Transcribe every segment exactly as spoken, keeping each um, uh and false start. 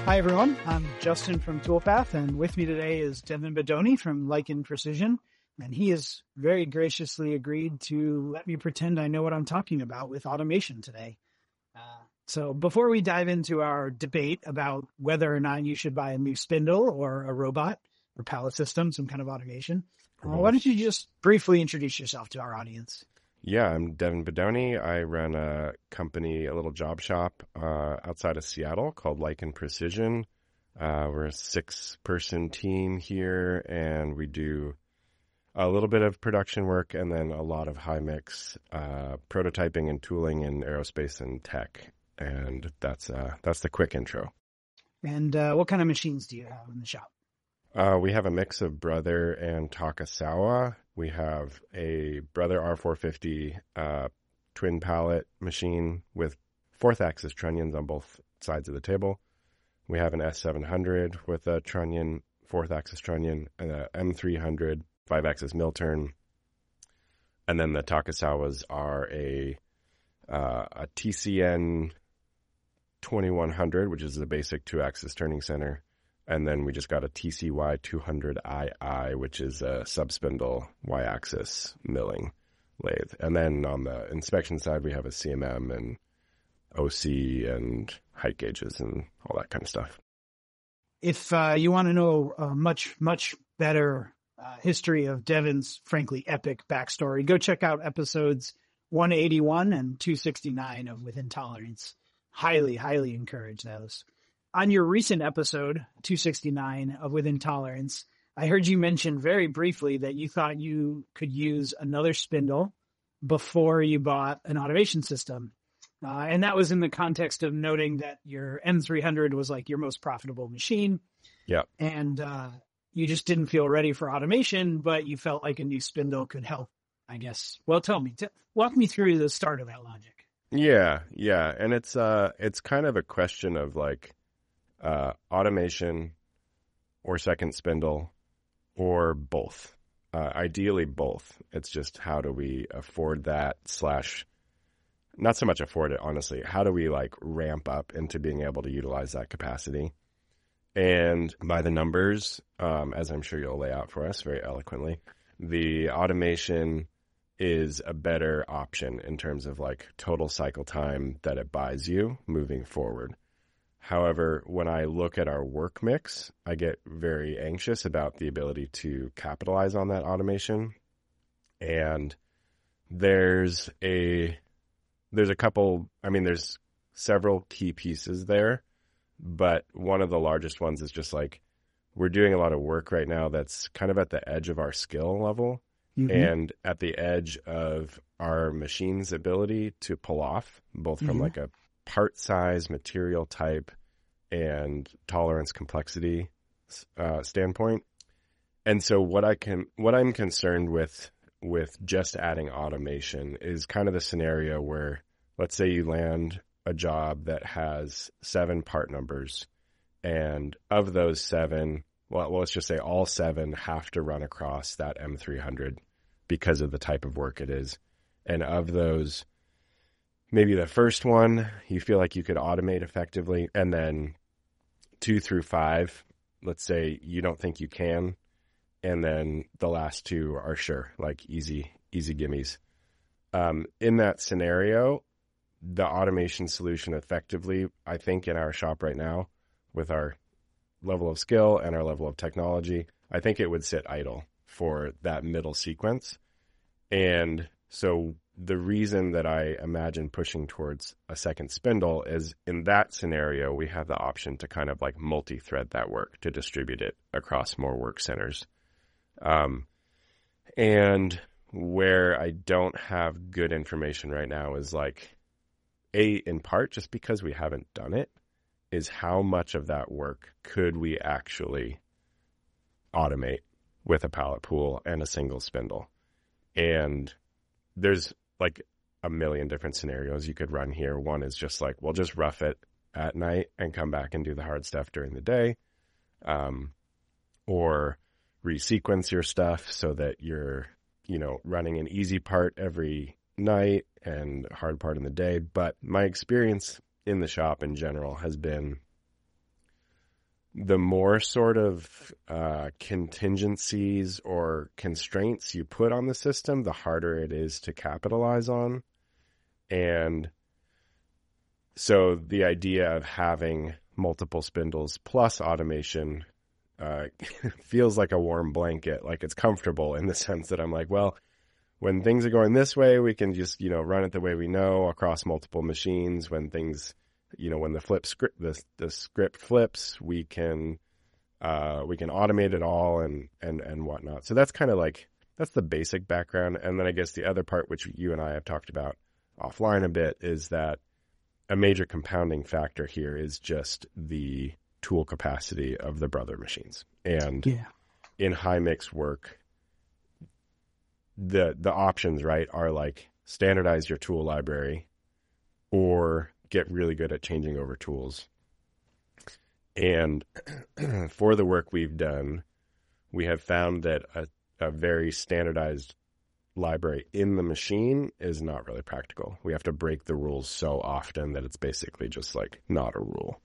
Hi, everyone. I'm Justin from Toolpath, and with me today is Devin Bedoni from Lycan Precision, and he has very graciously agreed to let me pretend I know what I'm talking about with automation today. Uh, so before we dive into our debate about whether or not you should buy a new spindle or a robot or pallet system, some kind of automation, uh, why don't you just briefly introduce yourself to our audience? Yeah, I'm Devin Bedoni. I run a company, a little job shop uh, outside of Seattle called Lycan Precision. Uh, we're a six-person team here, and we do a little bit of production work and then a lot of high-mix uh, prototyping and tooling in aerospace and tech. And that's uh, that's the quick intro. And uh, what kind of machines do you have in the shop? Uh, we have a mix of Brother and Takasawa. We have a Brother R four fifty uh, twin pallet machine with fourth axis trunnions on both sides of the table. We have an S seven hundred with a trunnion, fourth axis trunnion, and a M three hundred five axis mill turn. And then the Takasawas are a uh, a T C N twenty-one hundred, which is the basic two axis turning center. And then we just got a T C Y two hundred I I, which is a subspindle Y-axis milling lathe. And then on the inspection side, we have a C M M and O C and height gauges and all that kind of stuff. If uh, you want to know a much, much better uh, history of Devin's, frankly, epic backstory, go check out episodes one eighty-one and two sixty-nine of Within Tolerance. Highly, highly encourage those. On your recent episode, two sixty-nine of Within Tolerance, I heard you mention very briefly that you thought you could use another spindle before you bought an automation system. Uh, and that was in the context of noting that your M three hundred was like your most profitable machine. Yeah. And uh, you just didn't feel ready for automation, but you felt like a new spindle could help, I guess. Well, tell me, t- walk me through the start of that logic. Yeah, yeah. And it's uh, it's kind of a question of like, Uh, automation or second spindle or both. Uh, ideally both. It's just how do we afford that slash, not so much afford it, honestly. How do we like ramp up into being able to utilize that capacity? And by the numbers, um, as I'm sure you'll lay out for us very eloquently, the automation is a better option in terms of like total cycle time that it buys you moving forward. However, when I look at our work mix, I get very anxious about the ability to capitalize on that automation. And there's a, there's a couple, I mean, there's several key pieces there, but one of the largest ones is just like, we're doing a lot of work right now that's kind of at the edge of our skill level mm-hmm. and at the edge of our machine's ability to pull off, both from mm-hmm. like a part size, material type, and tolerance complexity uh, standpoint. And so what I can, what I'm concerned with, with just adding automation is kind of the scenario where, let's say you land a job that has seven part numbers, and of those seven, well, let's just say all seven have to run across that M three hundred because of the type of work it is. And of those, maybe the first one, you feel like you could automate effectively, and then two through five, let's say you don't think you can, and then the last two are sure, like easy, easy gimmies. Um, in that scenario, the automation solution effectively, I think in our shop right now, with our level of skill and our level of technology, I think it would sit idle for that middle sequence. And so the reason that I imagine pushing towards a second spindle is in that scenario, we have the option to kind of like multi-thread that work, to distribute it across more work centers. Um, and where I don't have good information right now is like, A, in part, just because we haven't done it, is how much of that work could we actually automate with a pallet pool and a single spindle? And there's like a million different scenarios you could run here. One is just like, well, just rough it at night and come back and do the hard stuff during the day. Um, or resequence your stuff so that you're, you know, running an easy part every night and hard part in the day. But my experience in the shop in general has been the more sort of uh, contingencies or constraints you put on the system, the harder it is to capitalize on. And so the idea of having multiple spindles plus automation uh, feels like a warm blanket, like it's comfortable in the sense that I'm like, well, when things are going this way, we can just, you know, run it the way we know across multiple machines. When things, you know, when the flip script, the, the script flips, we can, uh, we can automate it all and, and, and whatnot. So that's kind of like, that's the basic background. And then I guess the other part, which you and I have talked about offline a bit, is that a major compounding factor here is just the tool capacity of the brother machines. And yeah. in high mix work, the the options, right, are like standardize your tool library or get really good at changing over tools. And for the work we've done, we have found that a, a very standardized library in the machine is not really practical. We have to break the rules so often that it's basically just like not a rule.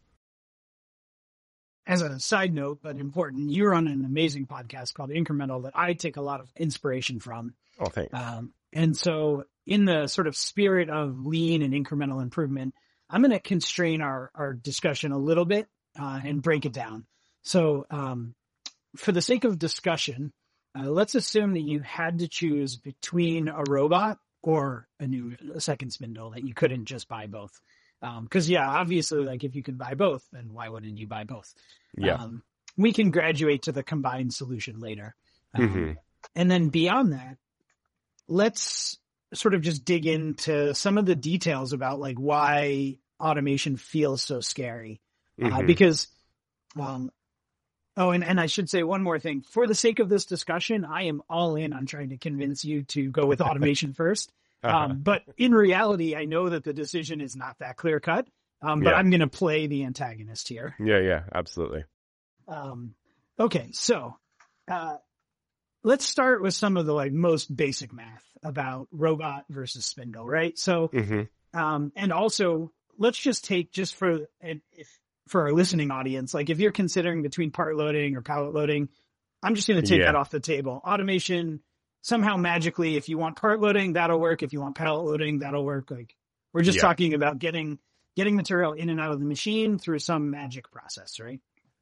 As a side note, but important, you're on an amazing podcast called Incremental that I take a lot of inspiration from. Oh, thanks. Um, and so in the sort of spirit of lean and incremental improvement, I'm going to constrain our, our discussion a little bit uh, and break it down. So um, for the sake of discussion, uh, let's assume that you had to choose between a robot or a new a second spindle, that you couldn't just buy both. Um, cause yeah, obviously, like if you could buy both, then why wouldn't you buy both? Yeah. Um, we can graduate to the combined solution later. Um, Mm-hmm. And then beyond that, let's sort of just dig into some of the details about like why automation feels so scary. Mm-hmm. Uh, because, um, oh, and, and I should say one more thing. For the sake of this discussion, I am all in on trying to convince you to go with automation first. Uh-huh. Um, but in reality, I know that the decision is not that clear cut. Um, but Yeah. I'm going to play the antagonist here. Yeah, yeah, absolutely. Um, okay. So, uh, let's start with some of the like most basic math about robot versus spindle, right? So, Mm-hmm. um, and also let's just take just for, and if for our listening audience, like if you're considering between part loading or pallet loading, I'm just going to take Yeah. that off the table. Automation, somehow magically, if you want part loading, that'll work. If you want pallet loading, that'll work. Like we're just Yeah. talking about getting, getting material in and out of the machine through some magic process, right?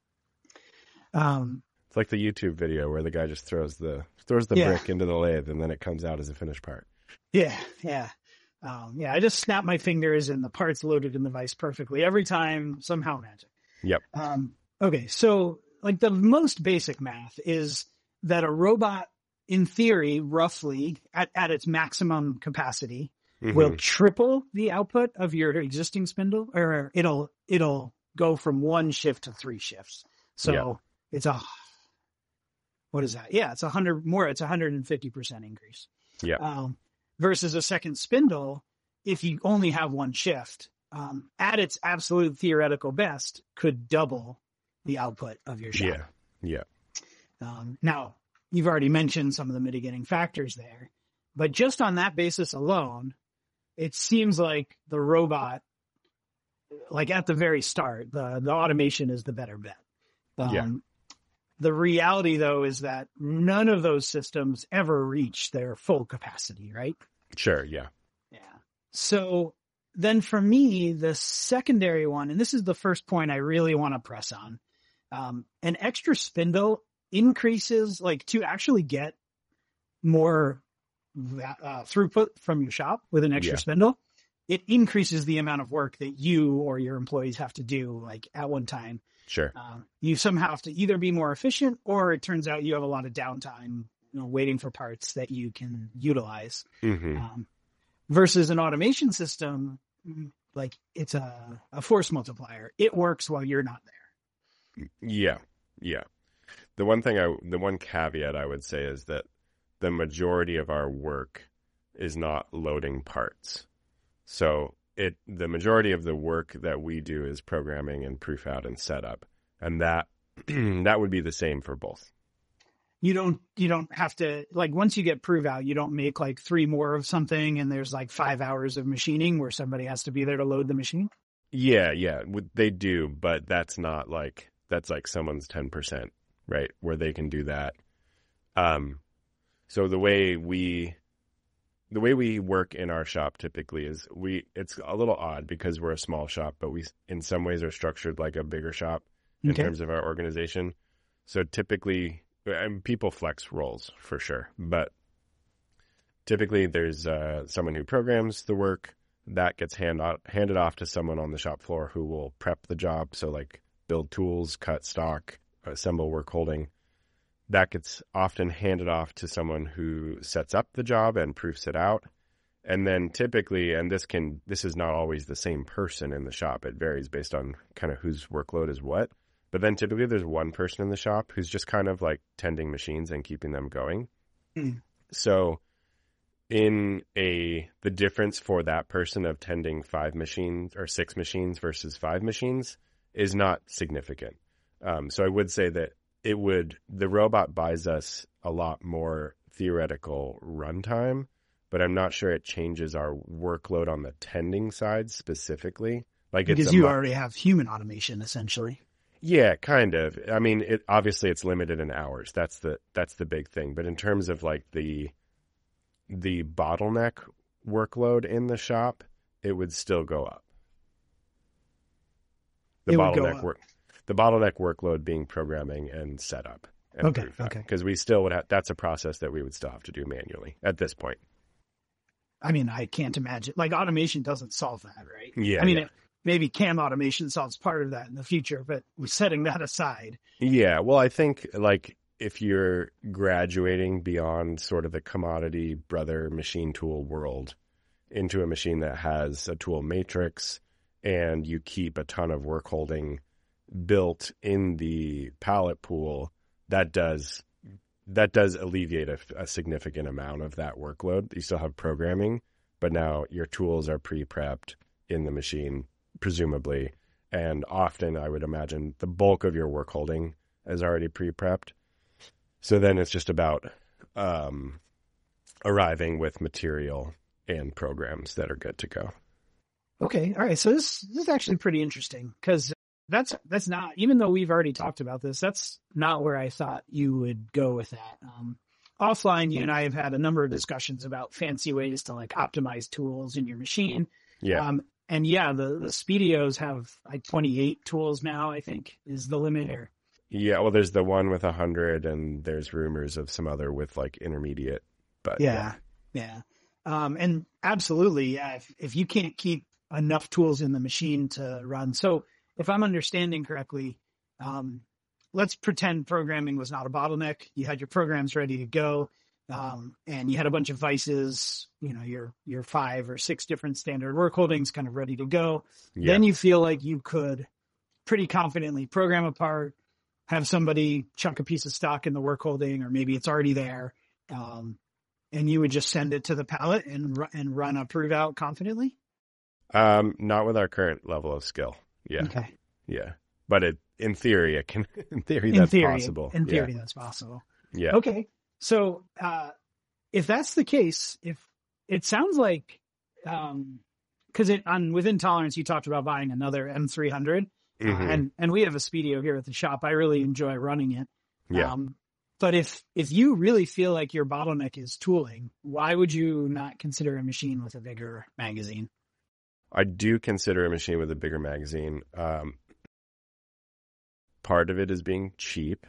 Um, It's like the YouTube video where the guy just throws the throws the Yeah. brick into the lathe and then it comes out as a finished part. Yeah, yeah. Um, yeah, I just snap my fingers and the part's loaded in the vise perfectly every time, somehow magic. Yep. Um, okay, so like the most basic math is that a robot, in theory, roughly at, at its maximum capacity, Mm-hmm. will triple the output of your existing spindle, or it'll it'll go from one shift to three shifts. So Yeah. it's a what is that? Yeah, it's a hundred more. It's a hundred and fifty percent increase. Yeah. Um, versus a second spindle, if you only have one shift, um, at its absolute theoretical best, could double the output of your shop. Yeah. Yeah. Um, now, you've already mentioned some of the mitigating factors there, but just on that basis alone, it seems like the robot, like at the very start, the, the automation is the better bet. Um, Yeah. The reality, though, is that none of those systems ever reach their full capacity, right? Sure. Yeah. Yeah. So then for me, the secondary one, and this is the first point I really want to press on, um, an extra spindle increases, like to actually get more uh, throughput from your shop with an extra Yeah. spindle, it increases the amount of work that you or your employees have to do like at one time. Sure. Uh, you somehow have to either be more efficient, or it turns out you have a lot of downtime, you know, waiting for parts that you can utilize. Mm-hmm. Um, versus an automation system, like it's a, a force multiplier. It works while you're not there. Yeah. Yeah. The one thing I, the one caveat I would say is that the majority of our work is not loading parts. So it, the majority of the work that we do is programming and proof out and setup. And that, that would be the same for both. You don't, you don't have to, like, once you get prove out, you don't make like three more of something and there's like five hours of machining where somebody has to be there to load the machine. Yeah. Yeah. They do, but that's not like that's like someone's ten percent, right? Where they can do that. Um, so the way we, the way we work in our shop typically is we, it's a little odd because we're a small shop, but we in some ways are structured like a bigger shop in Okay. terms of our organization. So typically, and people flex roles for sure, but typically there's uh, someone who programs the work that gets hand out, handed off to someone on the shop floor who will prep the job. So like build tools, cut stock, assemble work holding. That gets often handed off to someone who sets up the job and proofs it out. And then typically, and this can, this is not always the same person in the shop. It varies based on kind of whose workload is what. But then typically there's one person in the shop who's just kind of like tending machines and keeping them going. Mm. So in a, the difference for that person of tending five machines or six machines versus five machines is not significant. Um, so I would say that it would, the robot buys us a lot more theoretical runtime, but I'm not sure it changes our workload on the tending side specifically. Like Because it's a you mu- already have human automation essentially. Yeah, kind of. I mean, it obviously it's limited in hours. That's the that's the big thing. But in terms of like the the bottleneck workload in the shop, it would still go up. The It would go bottleneck up. work the bottleneck workload being programming and setup. And Okay, proof out. okay. Because we still would have, that's a process that we would still have to do manually at this point. I mean, I can't imagine, like automation doesn't solve that, right? Yeah. I mean, yeah. it, maybe CAM automation solves part of that in the future, but we're setting that aside. Yeah, well, I think like if you're graduating beyond sort of the commodity brother machine tool world into a machine that has a tool matrix and you keep a ton of work holding built in the pallet pool, that does that does alleviate a, a significant amount of that workload. You still have programming, but now your tools are pre-prepped in the machine, presumably. And often, I would imagine, the bulk of your work holding is already pre-prepped. So then it's just about um, arriving with material and programs that are good to go. Okay. All right. So this, this is actually pretty interesting because that's, that's not, even though we've already talked about this, that's not where I thought you would go with that. Um, offline, you and I have had a number of discussions about fancy ways to like optimize tools in your machine. Yeah. Um, and yeah, the, the Speedios have like twenty-eight tools now, I think is the limit here. Yeah. Well, there's the one with one hundred, and there's rumors of some other with like intermediate. But Yeah. Yeah. Um, and absolutely. Yeah, if, if you can't keep enough tools in the machine to run. So if I'm understanding correctly, um, let's pretend programming was not a bottleneck. You had your programs ready to go. Um, and you had a bunch of vices, you know, your, your five or six different standard work holdings kind of ready to go. Yeah. Then you feel like you could pretty confidently program a part, have somebody chuck a piece of stock in the work holding, or maybe it's already there. Um, and you would just send it to the pallet and ru- and run a prove out confidently. Um, not with our current level of skill. Yeah. Okay. Yeah. But it, in theory, it can, in theory, In that's theory, possible. in Yeah. theory, that's possible. Yeah. Okay. So, uh, if that's the case, if it sounds like, um, cause it on within tolerance, you talked about buying another M three hundred uh, Mhm. and, and we have a Speedio here at the shop. I really enjoy running it. Yeah. Um, but if, if you really feel like your bottleneck is tooling, why would you not consider a machine with a bigger magazine? I do consider a machine with a bigger magazine. Um, part of it is being cheap.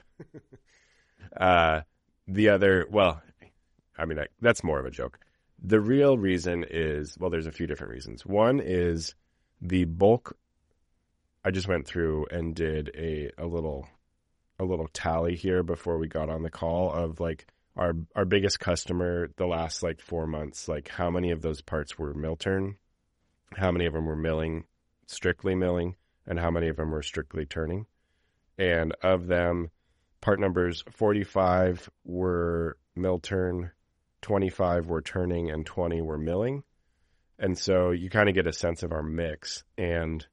uh, the other, well, I mean, I, that's more of a joke. The real reason is, well, there's a few different reasons. One is the bulk. I just went through and did a, a little, a little tally here before we got on the call of like our, our biggest customer the last like four months, like how many of those parts were mill turn, how many of them were milling, strictly milling, and how many of them were strictly turning. And of them, part numbers forty-five were mill turn, twenty-five were turning, and twenty were milling. And so you kind of get a sense of our mix. And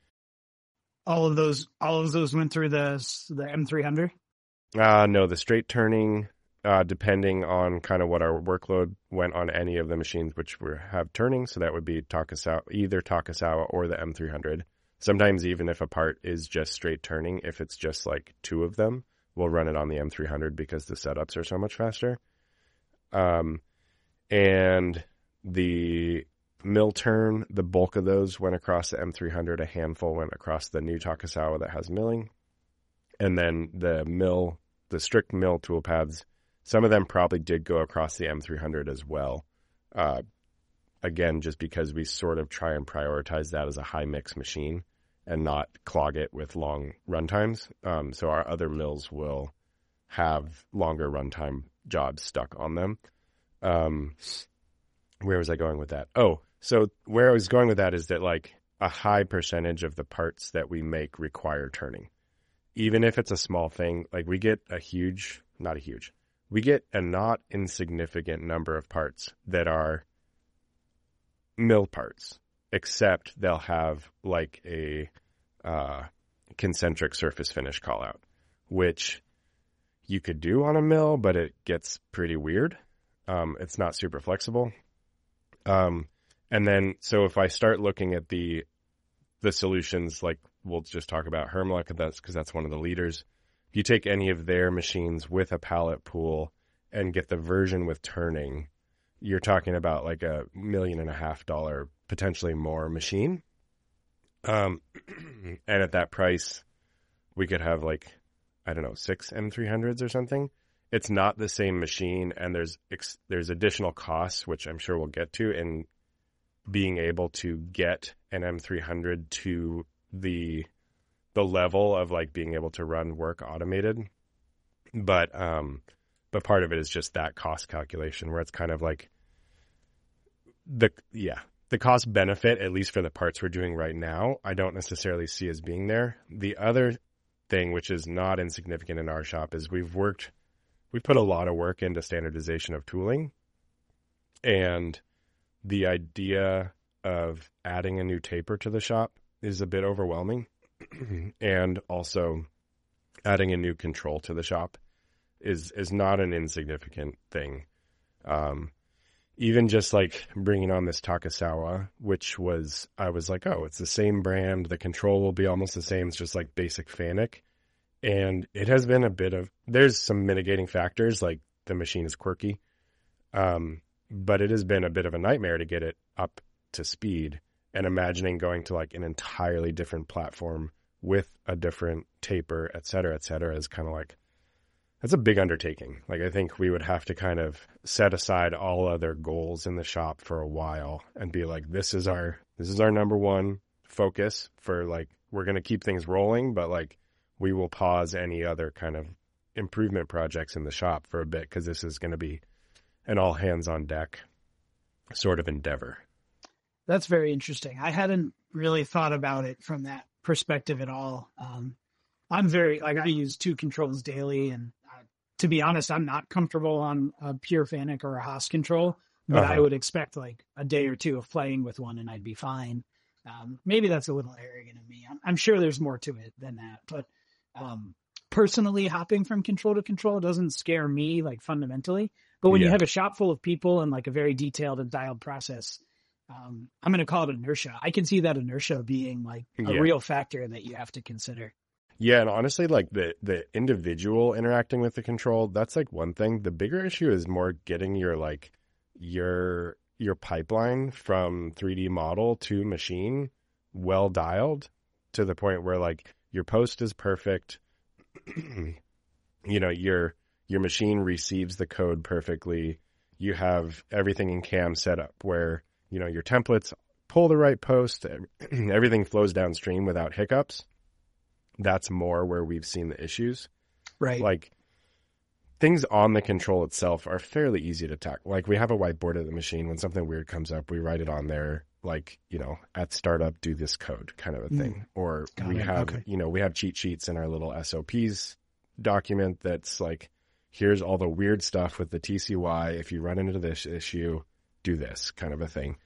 All of those, all of those went through the, the M three hundred. uh, no, the straight turning, uh, depending on kind of what our workload went on any of the machines which were have turning. So that would be Takasawa, either Takasawa or the M three hundred. Sometimes even if a part is just straight turning, if it's just like two of them, we'll run it on the M three hundred because the setups are so much faster. Um, and the mill turn, the bulk of those went across the M three hundred. A handful went across the new Takasawa that has milling. And then the mill, the strict mill tool paths, some of them probably did go across the M three hundred as well. Uh, again, just because we sort of try and prioritize that as a high mix machine and not clog it with long runtimes. Um, so our other mills will have longer runtime jobs stuck on them. Um, where was I going with that? Oh, so where I was going with that is that like a high percentage of the parts that we make require turning. Even if it's a small thing, like we get a huge, not a huge, we get a not insignificant number of parts that are mill parts, except they'll have like a uh, concentric surface finish call out, which you could do on a mill, but it gets pretty weird. Um, it's not super flexible. Um, and then, so if I start looking at the the solutions, like we'll just talk about Hermla, that's because that's one of the leaders. If you take any of their machines with a pallet pool and get the version with turning, you're talking about like a million and a half dollar, potentially more machine. Um, and at that price, we could have like, I don't know, six M three hundreds or something. It's not the same machine, and there's ex- there's additional costs, which I'm sure we'll get to, in being able to get an M three hundred to the the level of like being able to run work automated. But um, but part of it is just that cost calculation where it's kind of like the yeah the cost benefit, at least for the parts we're doing right now, I don't necessarily see as being there. The other thing, which is not insignificant in our shop, is we've worked. We put a lot of work into standardization of tooling, and the idea of adding a new taper to the shop is a bit overwhelming, and also adding a new control to the shop is is not an insignificant thing. Um, even just like bringing on this Takasawa, which was, I was like, oh, it's the same brand. The control will be almost the same. It's just like basic FANUC. And it has been a bit of, there's some mitigating factors, like the machine is quirky. Um, but it has been a bit of a nightmare to get it up to speed, and imagining going to like an entirely different platform with a different taper, et cetera, et cetera, is kind of like, that's a big undertaking. Like, I think we would have to kind of set aside all other goals in the shop for a while and be like, this is our, this is our number one focus for like, we're going to keep things rolling, but like, we will pause any other kind of improvement projects in the shop for a bit, because this is going to be an all hands on deck sort of endeavor. That's very interesting. I hadn't really thought about it from that perspective at all. Um, I'm very, like, I use two controls daily, and uh, to be honest, I'm not comfortable on a pure FANUC or a Haas control, but uh-huh. I would expect like a day or two of playing with one and I'd be fine. Um, maybe that's a little arrogant of me. I'm, I'm sure there's more to it than that, but Um, personally, hopping from control to control doesn't scare me, like, fundamentally. But when yeah. you have a shop full of people and like a very detailed and dialed process, um, I'm going to call it inertia. I can see that inertia being like a yeah. real factor that you have to consider. Yeah, and honestly, like the the individual interacting with the control, that's like one thing. The bigger issue is more getting your like your your pipeline from three D model to machine well dialed to the point where like your post is perfect. You know, your your machine receives the code perfectly. You have everything in C A M set up where, you know, your templates pull the right post. Everything flows downstream without hiccups. That's more where we've seen the issues. Right. Like, things on the control itself are fairly easy to tackle. Like, we have a whiteboard at the machine. When something weird comes up, we write it on there. Like, you know, at startup, do this code kind of a thing. Mm. Or Got we it. have, okay. you know, we have cheat sheets in our little S O Ps document that's like, here's all the weird stuff with the T C Y. If you run into this issue, do this kind of a thing.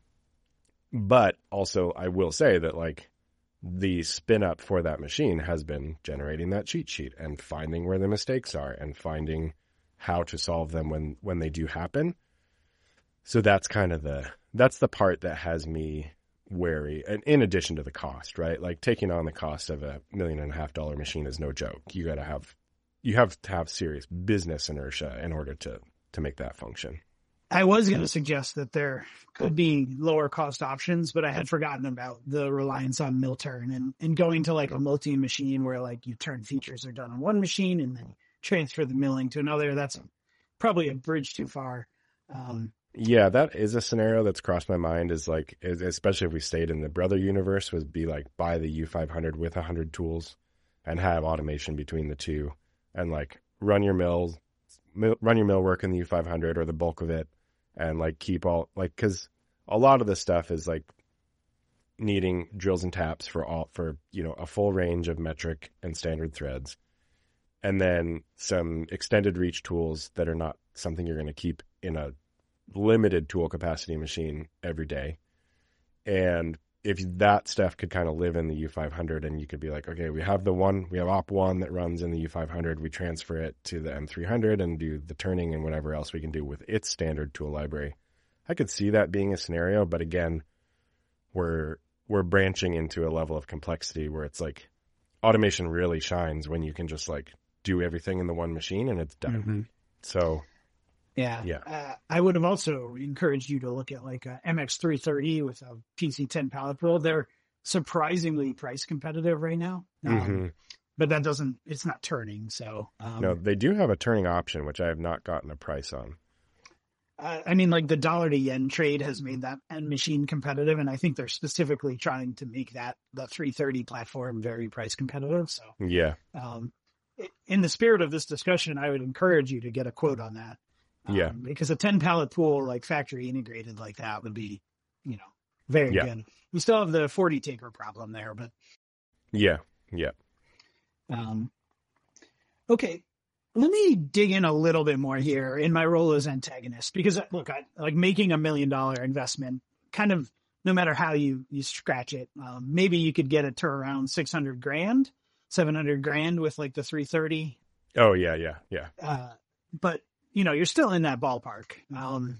But also, I will say that, like, the spin up for that machine has been generating that cheat sheet and finding where the mistakes are and finding how to solve them when, when they do happen. So that's kind of the, that's the part that has me wary, and in addition to the cost, right? Like taking on the cost of a million and a half dollar machine is no joke. You got to have, you have to have serious business inertia in order to, to make that function. I was going to suggest that there could be lower cost options, but I had forgotten about the reliance on mill turn and, and going to like a multi machine where like you turn features are done on one machine and then transfer the milling to another. That's probably a bridge too far. Um, yeah, that is a scenario that's crossed my mind is like, especially if we stayed in the Brother universe, would be like buy the U five hundred with one hundred tools and have automation between the two and like run your mills, mill, run your mill work in the U five hundred or the bulk of it. And like keep all like, cause a lot of this stuff is like needing drills and taps for all, for, you know, a full range of metric and standard threads. And then some extended reach tools that are not something you're going to keep in a limited tool capacity machine every day. And if that stuff could kind of live in the U five hundred and you could be like, okay, we have the one, we have op one that runs in the U five hundred. We transfer it to the M three hundred and do the turning and whatever else we can do with its standard tool library. I could see that being a scenario, but again, we're, we're branching into a level of complexity where it's like automation really shines when you can just like do everything in the one machine and it's done. Mm-hmm. So Yeah. Yeah. Uh, I would have also encouraged you to look at like a M X three thirty with a P C ten pallet pull. They're surprisingly price competitive right now. Um, mm-hmm. But that doesn't, it's not turning. So, um, no, they do have a turning option, which I have not gotten a price on. Uh, I mean, like the dollar to yen trade has made that end machine competitive. And I think they're specifically trying to make that, the three thirty platform very price competitive. So, yeah. Um, in the spirit of this discussion, I would encourage you to get a quote on that. Um, yeah. Because a ten pallet pool, like factory integrated like that would be, you know, very yeah. good. We still have the forty taker problem there, but. Yeah. Yeah. Um, okay. Let me dig in a little bit more here in my role as antagonist, because look, I like making a million dollar investment kind of, no matter how you, you scratch it, um, maybe you could get it to around six hundred grand, seven hundred grand with like the three thirty. Oh yeah. Yeah. Yeah. Uh, but you know, you're still in that ballpark. Um,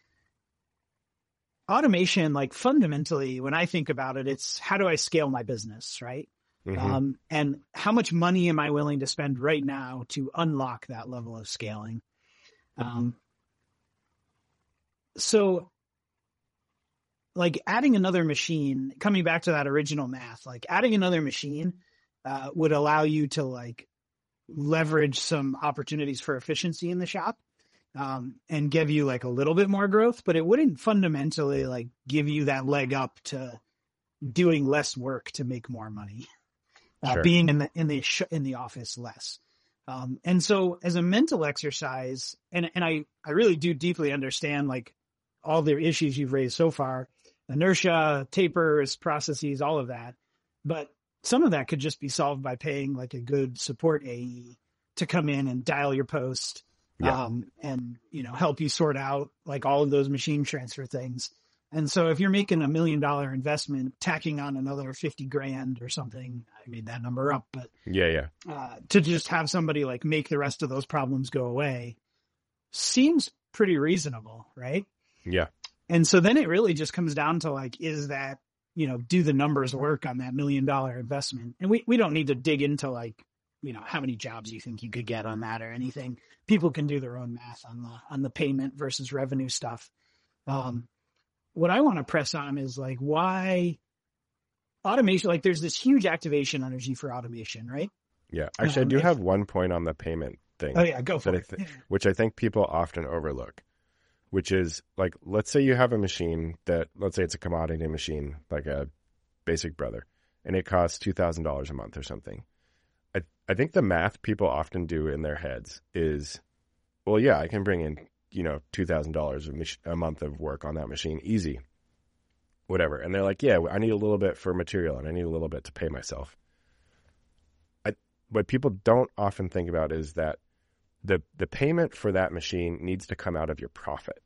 automation, like fundamentally, when I think about it, it's how do I scale my business, right? Mm-hmm. Um, and how much money am I willing to spend right now to unlock that level of scaling? Um, so like adding another machine, coming back to that original math, like adding another machine, uh, would allow you to like leverage some opportunities for efficiency in the shop, um, and give you like a little bit more growth, but it wouldn't fundamentally like give you that leg up to doing less work to make more money. Uh, sure. Being in the in the sh- in the office less, um, and so as a mental exercise, and and I I really do deeply understand like all the issues you've raised so far, inertia, tapers, processes, all of that, but some of that could just be solved by paying like a good support A E to come in and dial your post, yeah. um, and you know help you sort out like all of those machine transfer things. And so if you're making a million dollar investment, tacking on another fifty grand or something, I made that number up, but yeah, yeah, uh, to just have somebody like make the rest of those problems go away seems pretty reasonable. Right. Yeah. And so then it really just comes down to like, is that, you know, do the numbers work on that million dollar investment? And we, we don't need to dig into like, you know, how many jobs you think you could get on that or anything. People can do their own math on the, on the payment versus revenue stuff. Um, What I want to press on is like why automation, like there's this huge activation energy for automation, right? Yeah. Actually, um, I do if, have one point on the payment thing. Oh yeah, go for it. I th- which I think people often overlook, which is like, let's say you have a machine that, let's say it's a commodity machine, like a Basic Brother, and it costs two thousand dollars a month or something. I, I think the math people often do in their heads is, well, yeah, I can bring in, you know, two thousand dollars a month of work on that machine. Easy. Whatever. And they're like, yeah, I need a little bit for material and I need a little bit to pay myself. I, what people don't often think about is that the, the payment for that machine needs to come out of your profit.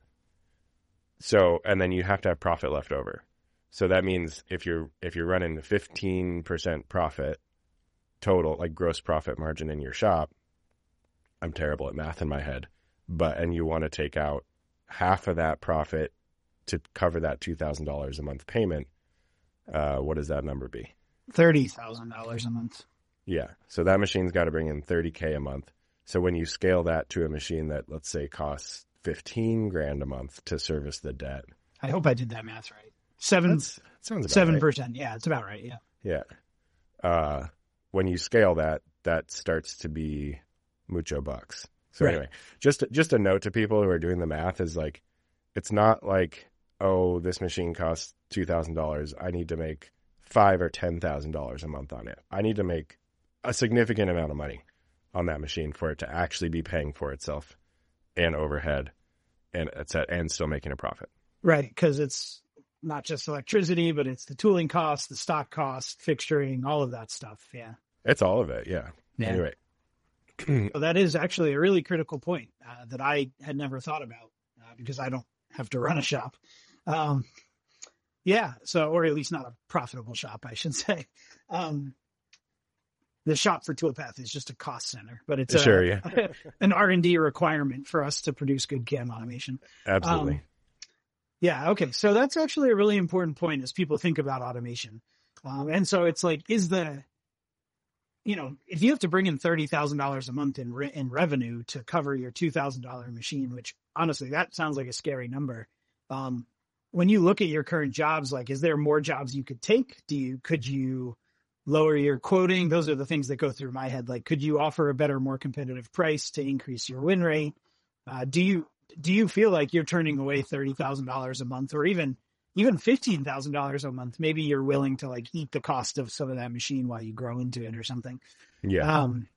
So, and then you have to have profit left over. So that means if you're, if you're running fifteen percent profit total, like gross profit margin in your shop, I'm terrible at math in my head. But, and you want to take out half of that profit to cover that two thousand dollars a month payment, uh, what does that number be? thirty thousand dollars a month. Yeah. So that machine's got to bring in thirty K a month. So when you scale that to a machine that, let's say, costs fifteen grand a month to service the debt. I hope I did that math right. Seven, That's, that sounds about seven right. percent. Yeah, it's about right. Yeah. Yeah. Uh, when you scale that, that starts to be mucho bucks. So Right. anyway, just, just a note to people who are doing the math is like, it's not like, oh, this machine costs two thousand dollars. I need to make five or ten thousand dollars a month on it. I need to make a significant amount of money on that machine for it to actually be paying for itself and overhead and et cetera, and still making a profit. Right. Because it's not just electricity, but it's the tooling costs, the stock costs, fixturing, all of that stuff. Yeah. It's all of it. Yeah. Yeah. Anyway. So that is actually a really critical point uh, that I had never thought about uh, because I don't have to run a shop. Um, yeah. So, or at least not a profitable shop, I should say. Um, the shop for Toolpath is just a cost center, but it's a, Sure, yeah. an R and D requirement for us to produce good C A M automation. Absolutely. Um, yeah. Okay. So that's actually a really important point as people think about automation. Um, and so it's like, is the, you know, if you have to bring in thirty thousand dollars a month in re- in revenue to cover your two thousand dollars machine, which honestly, that sounds like a scary number. Um, when you look at your current jobs, like, is there more jobs you could take? Do you, could you lower your quoting? Those are the things that go through my head. Like, could you offer a better, more competitive price to increase your win rate? Uh, do you, do you feel like you're turning away thirty thousand dollars a month or even, even fifteen thousand dollars a month? Maybe you're willing to like eat the cost of some of that machine while you grow into it or something. Yeah. Um,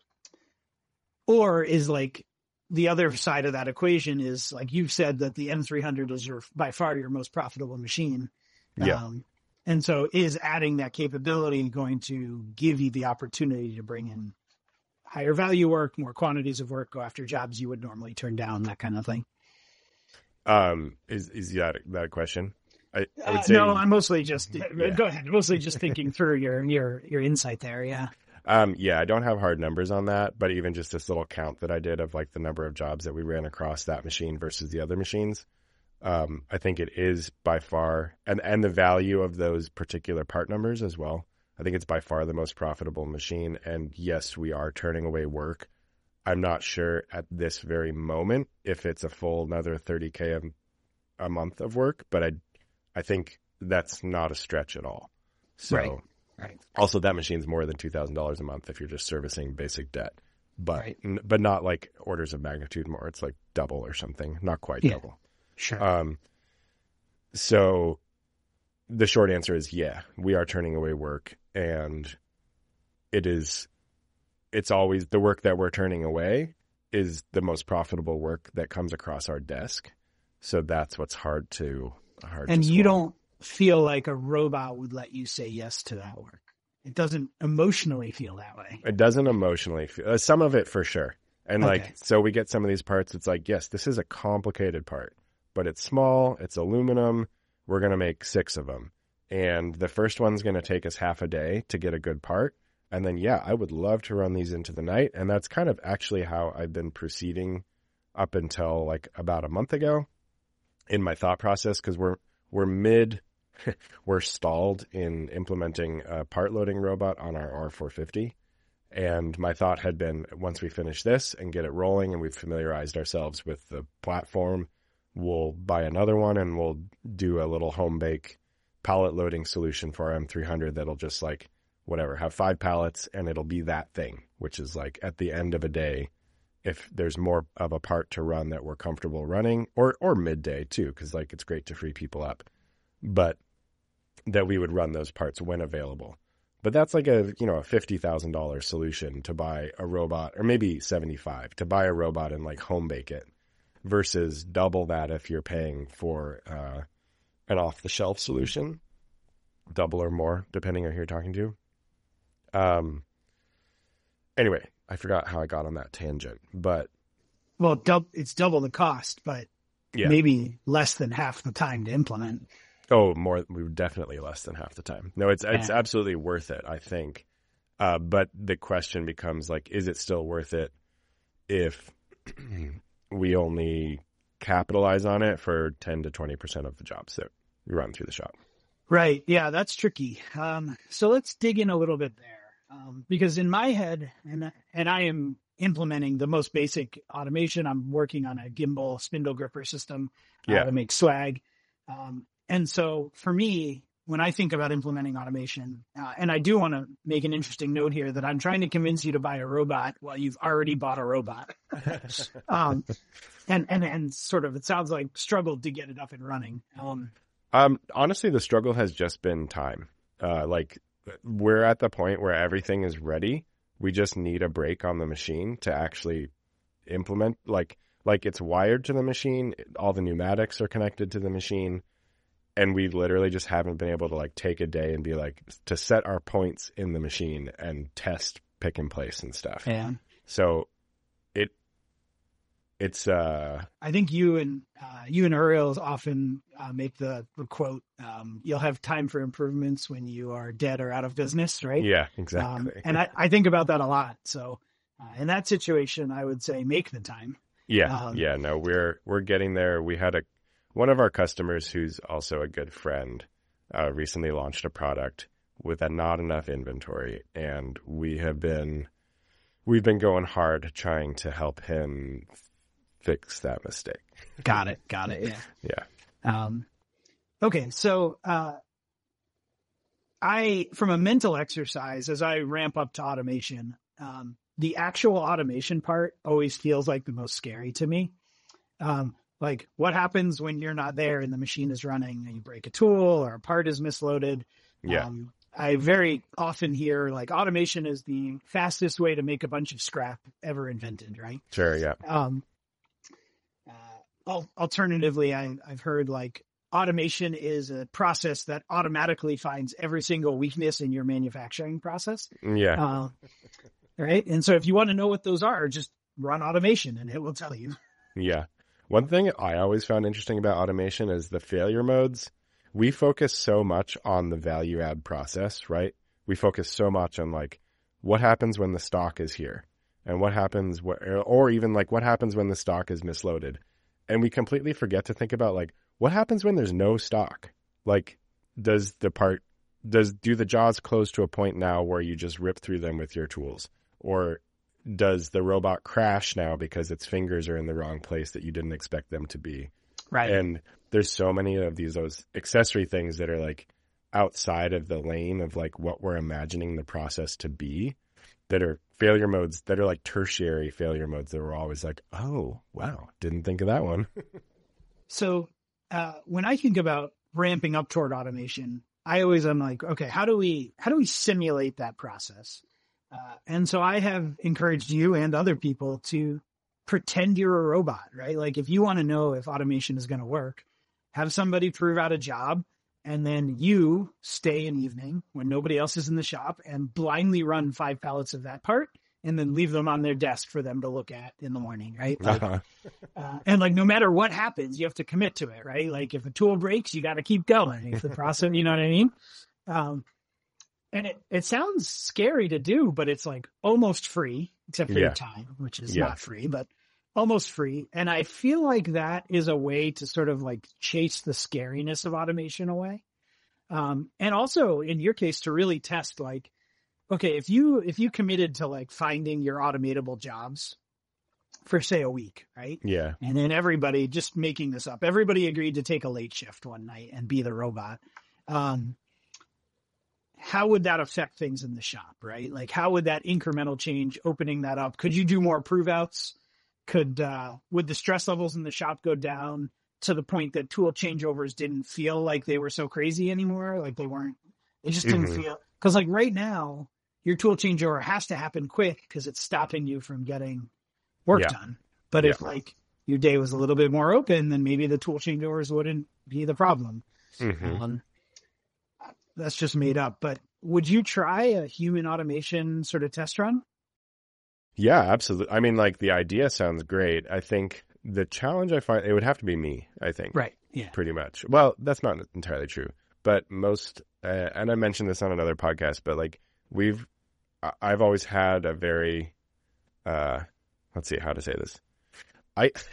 or is like the other side of that equation is like you've said that the M three hundred is your, by far your most profitable machine. Yeah. Um, and so is adding that capability going to give you the opportunity to bring in higher value work, more quantities of work, go after jobs you would normally turn down, that kind of thing? Um, is, is that, that a question? I, I would Uh, say, no, I'm mostly just, Yeah. go ahead. Mostly just thinking through your, your, your insight there. Yeah. um, yeah, I don't have hard numbers on that, but even just this little count that I did of like the number of jobs that we ran across that machine versus the other machines. Um, I think it is by far, and, and the value of those particular part numbers as well. I think it's by far the most profitable machine. And yes, we are turning away work. I'm not sure at this very moment if it's a full another thirty K a, a month of work, but I, I think that's not a stretch at all. So Right. Right. also that machine's more than two thousand dollars a month if you're just servicing basic debt, but, Right. n- but not like orders of magnitude more. It's like double or something, not quite Yeah. double. Sure. Um, so the short answer is, yeah, we are turning away work, and it is, it's always the work that we're turning away is the most profitable work that comes across our desk. So that's what's hard to, hard And to you swallow. don't feel like a robot would let you say yes to that work. It doesn't emotionally feel that way. It doesn't emotionally feel, uh, some of it for sure. And Okay. like, so we get some of these parts. It's like, yes, this is a complicated part, but it's small. It's aluminum. We're going to make six of them. And the first one's going to take us half a day to get a good part. And then, yeah, I would love to run these into the night. And that's kind of actually how I've been proceeding up until like about a month ago in my thought process. Cause we're, we're mid, we're stalled in implementing a part loading robot on our R four fifty. And my thought had been, once we finish this and get it rolling and we've familiarized ourselves with the platform, we'll buy another one and we'll do a little home bake pallet loading solution for our M three hundred that'll just like, whatever, have five pallets and it'll be that thing, which is like at the end of a day, if there's more of a part to run that we're comfortable running, or, or midday too, because like it's great to free people up, but that we would run those parts when available. But that's like a, you know, a fifty thousand dollars solution to buy a robot, or maybe seventy-five to buy a robot and like home bake it, versus double that if you're paying for uh, an off the shelf solution, double or more, depending on who you're talking to. Um. Anyway, I forgot how I got on that tangent, but Well, dub- it's double the cost, but yeah. maybe less than half the time to implement. Oh, more, we were definitely less than half the time. No, it's it's Yeah. absolutely worth it, I think. Uh, but the question becomes like, is it still worth it if we only capitalize on it for ten to twenty percent of the jobs that we run through the shop? Right. Yeah, that's tricky. Um, so let's dig in a little bit there. Um, because in my head, and and I am implementing the most basic automation. I'm working on a gimbal spindle gripper system uh, Yeah. to make swag. Um, and so for me, when I think about implementing automation, uh, and I do want to make an interesting note here that I'm trying to convince you to buy a robot while you've already bought a robot. um, and, and, and sort of, it sounds like struggled to get it up and running. Um, Um, honestly, the struggle has just been time. Uh, like we're at the point where everything is ready. We just need a break on the machine to actually implement. Like, like it's wired to the machine. All the pneumatics are connected to the machine, and we literally just haven't been able to like take a day and be like to set our points in the machine and test pick and place and stuff. Yeah. So it it's uh I think you and uh, you and Uriel often uh, make the, the quote, um, "You'll have time for improvements when you are dead or out of business," right? yeah, Um, exactly. and I, I think about that a lot. So uh, in that situation, I would say make the time. Yeah, Um, yeah, no, we're we're getting there. We had a one of our customers who's also a good friend uh, recently launched a product with a not enough inventory, and we have been we've been going hard trying to help him fix that mistake. Got it. Got it. Yeah. Yeah. Um, okay. So, uh, I, from a mental exercise, as I ramp up to automation, um, the actual automation part always feels like the most scary to me. Um, like what happens when you're not there and the machine is running and you break a tool or a part is misloaded. Yeah. Um, I very often hear like automation is the fastest way to make a bunch of scrap ever invented. Right. Sure. Yeah. Um, uh, alternatively, I, I've heard like automation is a process that automatically finds every single weakness in your manufacturing process. Yeah. Uh, right. And so if you want to know what those are, just run automation and it will tell you. Yeah. One thing I always found interesting about automation is the failure modes. We focus so much on the value add process, right? We focus so much on like what happens when the stock is here and what happens, wh- or even like what happens when the stock is misloaded. And we completely forget to think about like what happens when there's no stock? Like does the part, does, do the jaws close to a point now where you just rip through them with your tools? Or does the robot crash now because its fingers are in the wrong place that you didn't expect them to be? Right. And there's so many of these, those accessory things that are like outside of the lane of like what we're imagining the process to be, that are failure modes that are like tertiary failure modes that we're always like, oh, wow, didn't think of that one. So uh, when I think about ramping up toward automation, I always am like, okay, how do we, how do we simulate that process? Uh, and so I have encouraged you and other people to pretend you're a robot, right? Like if you want to know if automation is going to work, have somebody prove out a job, and then you stay an evening when nobody else is in the shop and blindly run five pallets of that part and then leave them on their desk for them to look at in the morning, right? Like, Uh-huh. uh, and like no matter what happens, you have to commit to it, right? Like if a tool breaks, you got to keep going. If the process, you know what I mean? Um, and it, it sounds scary to do, but it's like almost free, except for Yeah. your time, which is Yeah. not free, but almost free. And I feel like that is a way to sort of like chase the scariness of automation away. Um, and also in your case to really test like, okay, if you, if you committed to like finding your automatable jobs for say a week, right? Yeah. And then everybody, just making this up, everybody agreed to take a late shift one night and be the robot. Um, how would that affect things in the shop, right? Like how would that incremental change opening that up? Could you do more prove outs? Could, uh, would the stress levels in the shop go down to the point that tool changeovers didn't feel like they were so crazy anymore? Like they weren't, they just didn't Mhm. feel, cause like right now your tool changeover has to happen quick because it's stopping you from getting work Yeah. done. But Yeah. if like your day was a little bit more open, then maybe the tool changeovers wouldn't be the problem. Mhm. Um, that's just made up, but would you try a human automation sort of test run? Yeah, absolutely. I mean, like the idea sounds great. I think the challenge I find, it would have to be me, I think. Right. Yeah. Pretty much. Well, that's not entirely true, but most, uh, and I mentioned this on another podcast, but like we've, I- I've always had a very, uh, let's see how to say this. I,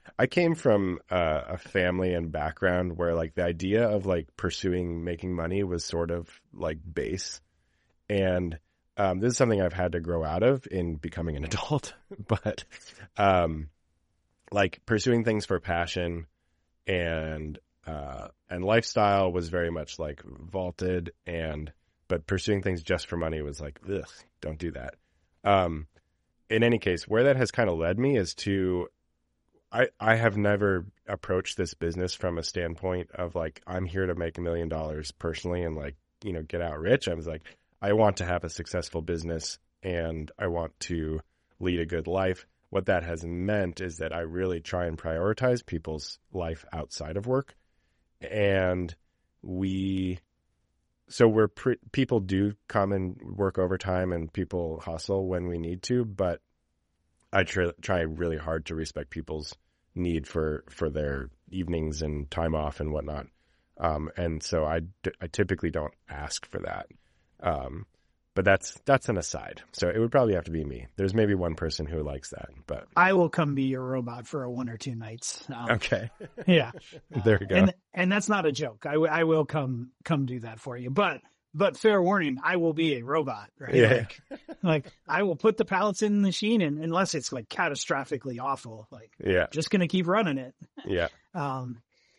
I came from uh, a family and background where like the idea of like pursuing making money was sort of like base. And um, this is something I've had to grow out of in becoming an adult. But um, like pursuing things for passion and uh, and lifestyle was very much like vaulted, and but pursuing things just for money was like, ugh, don't do that. Um, in any case, where that has kind of led me is to I, I have never approached this business from a standpoint of like, I'm here to make a million dollars personally and like, you know, get out rich. I was like, I want to have a successful business and I want to lead a good life. What that has meant is that I really try and prioritize people's life outside of work. And we, so we're, pre- people do come and work overtime and people hustle when we need to, but I try, try really hard to respect people's need for, for their evenings and time off and whatnot. Um, and so I, I typically don't ask for that. Um, but that's, that's an aside. So it would probably have to be me. There's maybe one person who likes that, but I will come be your robot for a one or two nights. Um, okay. Yeah. There you go. And, and that's not a joke. I, w- I will come, come do that for you, but, but fair warning, I will be a robot, right? Yeah. Like, like I will put the pallets in the machine and unless it's like catastrophically awful, like Yeah. just going to keep running it. Yeah. Um,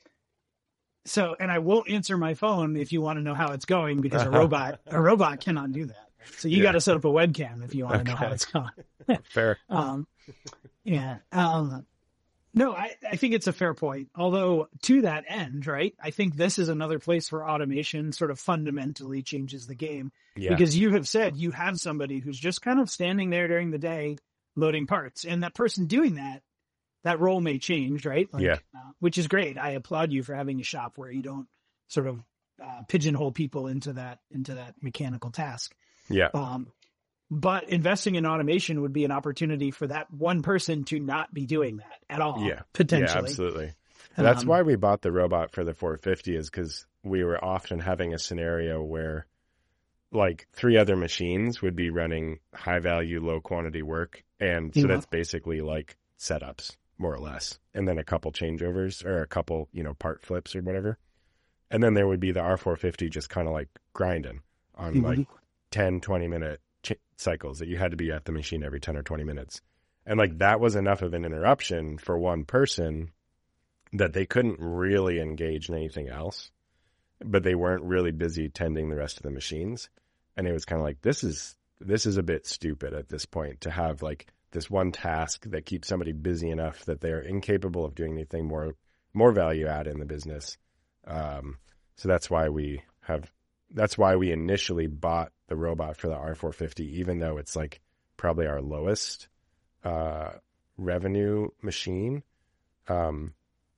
so, and I won't answer my phone if you want to know how it's going because a robot, a robot cannot do that. So you Yeah. got to set up a webcam if you want to know how Okay. it's going. Fair. Um, yeah. Um, no, I, I think it's a fair point. Although to that end, right, I think this is another place where automation sort of fundamentally changes the game. Yeah. Because you have said you have somebody who's just kind of standing there during the day loading parts. And that person doing that, that role may change, right? Like, Yeah. Uh, which is great. I applaud you for having a shop where you don't sort of uh, pigeonhole people into that, into that mechanical task. Yeah. Um, but investing in automation would be an opportunity for that one person to not be doing that at all. Yeah. Potentially. Yeah, absolutely. That's Um, why we bought the robot for the four fifty is because we were often having a scenario where like three other machines would be running high value, low quantity work. And so Yeah. that's basically like setups more or less. And then a couple changeovers or a couple, you know, part flips or whatever. And then there would be the R four fifty just kind of like grinding on Mhm. like ten, twenty minute ch- cycles that you had to be at the machine every ten or twenty minutes. And like that was enough of an interruption for one person that they couldn't really engage in anything else, but they weren't really busy tending the rest of the machines. And it was kind of like, this is, this is a bit stupid at this point to have like this one task that keeps somebody busy enough that they're incapable of doing anything more, more value add in the business. Um, so that's why we have, that's why we initially bought the robot for the R four fifty, even though it's like probably our lowest, uh, revenue machine, um,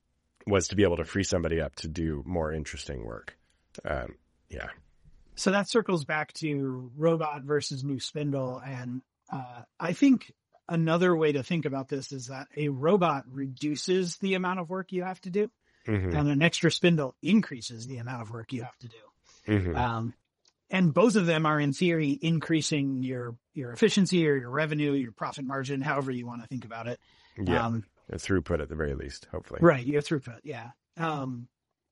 was to be able to free somebody up to do more interesting work. Um, yeah. So that circles back to robot versus new spindle. And uh, I think another way to think about this is that a robot reduces the amount of work you have to do, Mm-hmm. and an extra spindle increases the amount of work you have to do. Mm-hmm. Um, and both of them are in theory increasing your, your efficiency or your revenue, your profit margin, however you want to think about it. Yeah. Um, Throughput at the very least, hopefully. Right. Your throughput. Yeah. Um,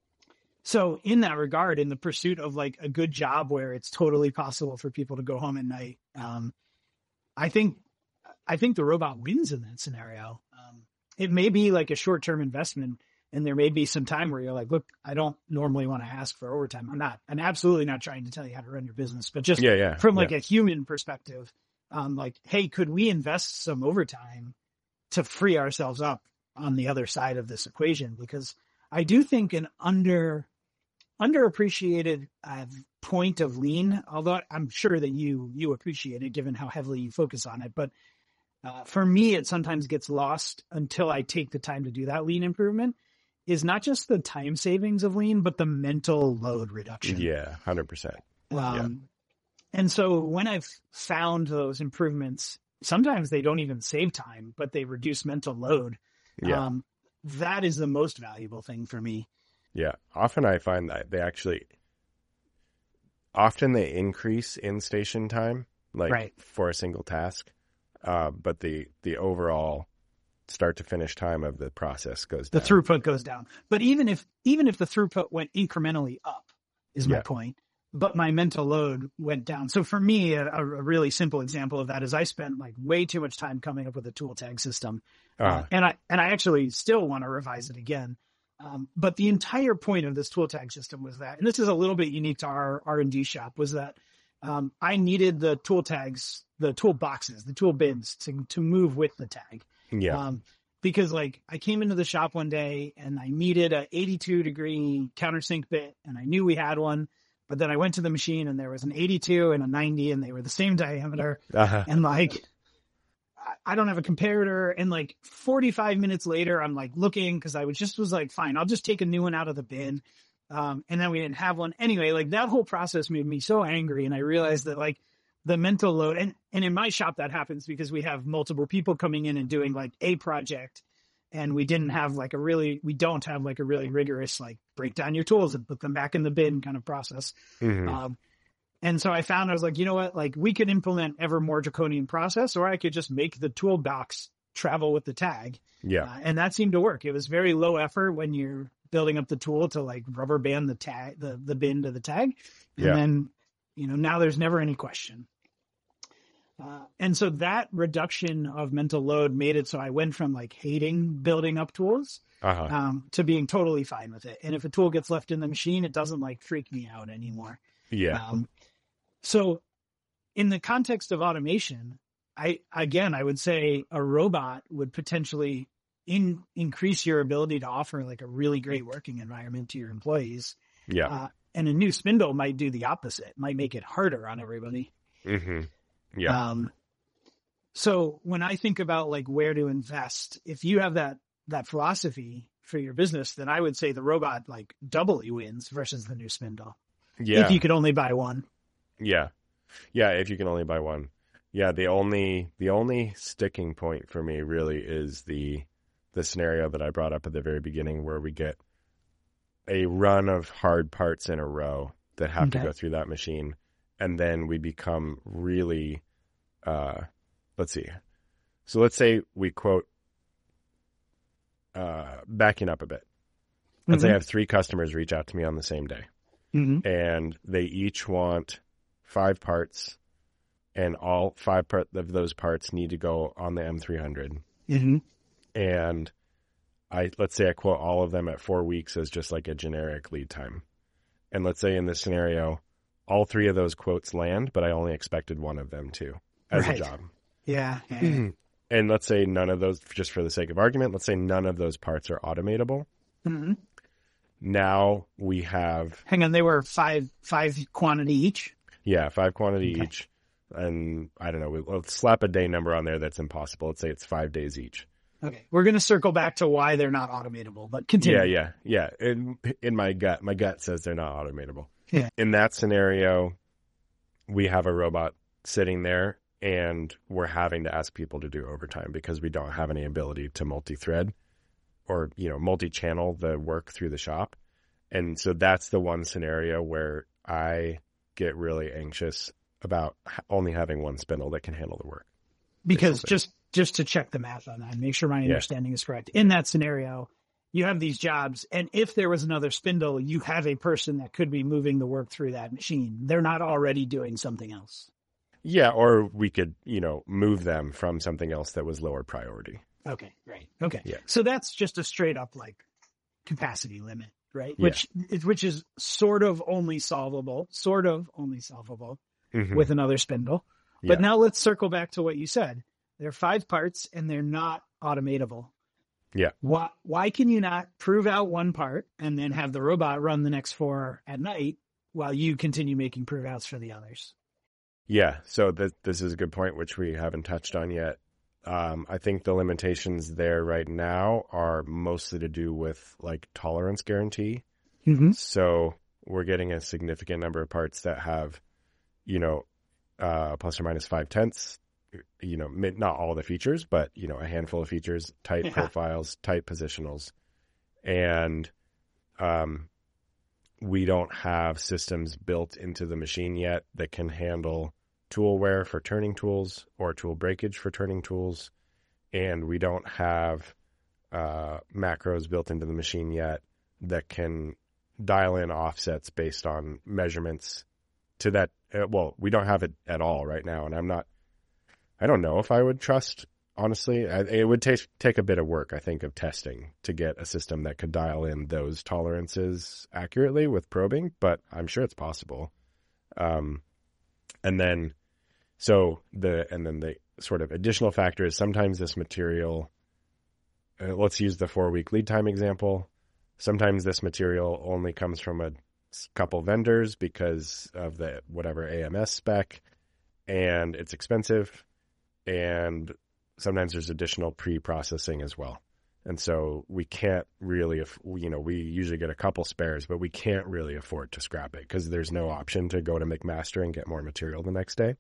so in that regard, in the pursuit of like a good job where it's totally possible for people to go home at night, um, I think, I think the robot wins in that scenario. Um, it may be like a short-term investment and there may be some time where you're like, look, I don't normally want to ask for overtime. I'm not, I'm absolutely not trying to tell you how to run your business, but just Yeah, yeah. from like yeah. a human perspective, um, like, hey, could we invest some overtime to free ourselves up on the other side of this equation? Because I do think an under, underappreciated uh, point of lean, although I'm sure that you, you appreciate it given how heavily you focus on it. But uh, for me, it sometimes gets lost until I take the time to do that lean improvement, is not just the time savings of lean, but the mental load reduction. Yeah, one hundred percent. Um, Yeah. And so when I've found those improvements, sometimes they don't even save time, but they reduce mental load. Yeah. Um, that is the most valuable thing for me. Yeah. Often I find that they actually, often they increase in station time, like Right. for a single task. Uh, but the, the overall start to finish time of the process goes The down. throughput goes down. But even if even if the throughput went incrementally up, is my Yeah. point. But my mental load went down. So for me, a, a really simple example of that is I spent like way too much time coming up with a tool tag system, uh, Uh, and I and I actually still want to revise it again. Um, but the entire point of this tool tag system was that, and this is a little bit unique to our R and D shop, was that um, I needed the tool tags, the tool boxes, the tool bins to to move with the tag. yeah. Um, because like I came into the shop one day and I needed a eighty-two degree countersink bit, and I knew we had one, but then I went to the machine and there was an eighty-two and a ninety and they were the same diameter. Uh-huh. And like, I- I don't have a comparator. And like forty-five minutes later, I'm like looking, cause I was just was like, fine, I'll just take a new one out of the bin. Um, and then we didn't have one anyway. Like that whole process made me so angry. And I realized that like the mental load, and, and in my shop that happens because we have multiple people coming in and doing like a project, and we didn't have like a really, we don't have like a really rigorous, like break down your tools and put them back in the bin kind of process. Mhm. Um, and so I found, I was like, you know what, like we could implement ever more draconian process, or I could just make the toolbox travel with the tag. Yeah. Uh, and that seemed to work. It was very low effort when you're building up the tool to like rubber band the tag, the, the bin to the tag. And Yeah. then, you know, now there's never any question. Uh, and so that reduction of mental load made it so I went from like hating building up tools Uh-huh. um, to being totally fine with it. And if a tool gets left in the machine, it doesn't like freak me out anymore. Yeah. Um, so in the context of automation, I, again, I would say a robot would potentially in, increase your ability to offer like a really great working environment to your employees. Yeah. Uh, and a new spindle might do the opposite, might make it harder on everybody. hmm Yeah. Um, so when I think about like where to invest, if you have that, that philosophy for your business, then I would say the robot like doubly wins versus the new spindle. yeah. If you could only buy one. Yeah. Yeah, if you can only buy one. Yeah, the only the only sticking point for me really is the the scenario that I brought up at the very beginning where we get a run of hard parts in a row that have Okay. to go through that machine, and then we become really uh let's see. So let's say we quote uh backing up a bit. Let's say I have three customers reach out to me on the same day, Mhm. and they each want five parts, and all five part of those parts need to go on the M three hundred. Mhm. And I let's say I quote all of them at four weeks as just like a generic lead time. And let's say in this scenario, all three of those quotes land, but I only expected one of them to as Right. a job. Yeah. yeah. And let's say none of those, just for the sake of argument, let's say none of those parts are automatable. Mhm. Now we have, Hang on. They were five, five quantity each. yeah, five quantity Okay. each. And I don't know, we- let's slap a day number on there that's impossible. Let's say it's five days each. Okay. We're going to circle back to why they're not automatable, but continue. Yeah, yeah, yeah. In in my gut, my gut says they're not automatable. Yeah. In that scenario, we have a robot sitting there, and we're having to ask people to do overtime because we don't have any ability to multi-thread or, you know, multi-channel the work through the shop. And so that's the one scenario where I get really anxious about h- only having one spindle that can handle the work. Because Basically. just just to check the math on that and make sure my Yeah. understanding is correct. In that scenario, you have these jobs, and if there was another spindle, you have a person that could be moving the work through that machine. They're not already doing something else. Yeah, or we could, you know, move them from something else that was lower priority. Okay, great. Okay. Yeah. So that's just a straight up like capacity limit, right? Yeah. Which which is sort of only solvable, sort of only solvable Mhm. with another spindle. But Yeah. now let's circle back to what you said. They're five parts and they're not automatable. Yeah. Why why can you not prove out one part and then have the robot run the next four at night while you continue making prove outs for the others? Yeah, so th- this is a good point, which we haven't touched on yet. Um, I think the limitations there right now are mostly to do with like tolerance guarantee. Mm-hmm. So we're getting a significant number of parts that have, you know, uh, plus or minus five tenths, you know, mi- not all the features, but, you know, a handful of features, tight Yeah. profiles, tight positionals. And um, we don't have systems built into the machine yet that can handle tool wear for turning tools or tool breakage for turning tools. and we don't have uh, macros built into the machine yet that can dial in offsets based on measurements to that. Uh, well, we don't have it at all right now, and I'm not, I don't know if I would trust, honestly. I, it would take take a bit of work, I think, of testing to get a system that could dial in those tolerances accurately with probing, but I'm sure it's possible. Um, and then, so the, and then the sort of additional factor is sometimes this material, uh, let's use the four week lead time example. Sometimes this material only comes from a couple vendors because of the whatever A M S spec, and it's expensive, and sometimes there's additional pre-processing as well. And so we can't really, you know, we usually get a couple spares, but we can't really afford to scrap it because there's no option to go to McMaster and get more material the next day.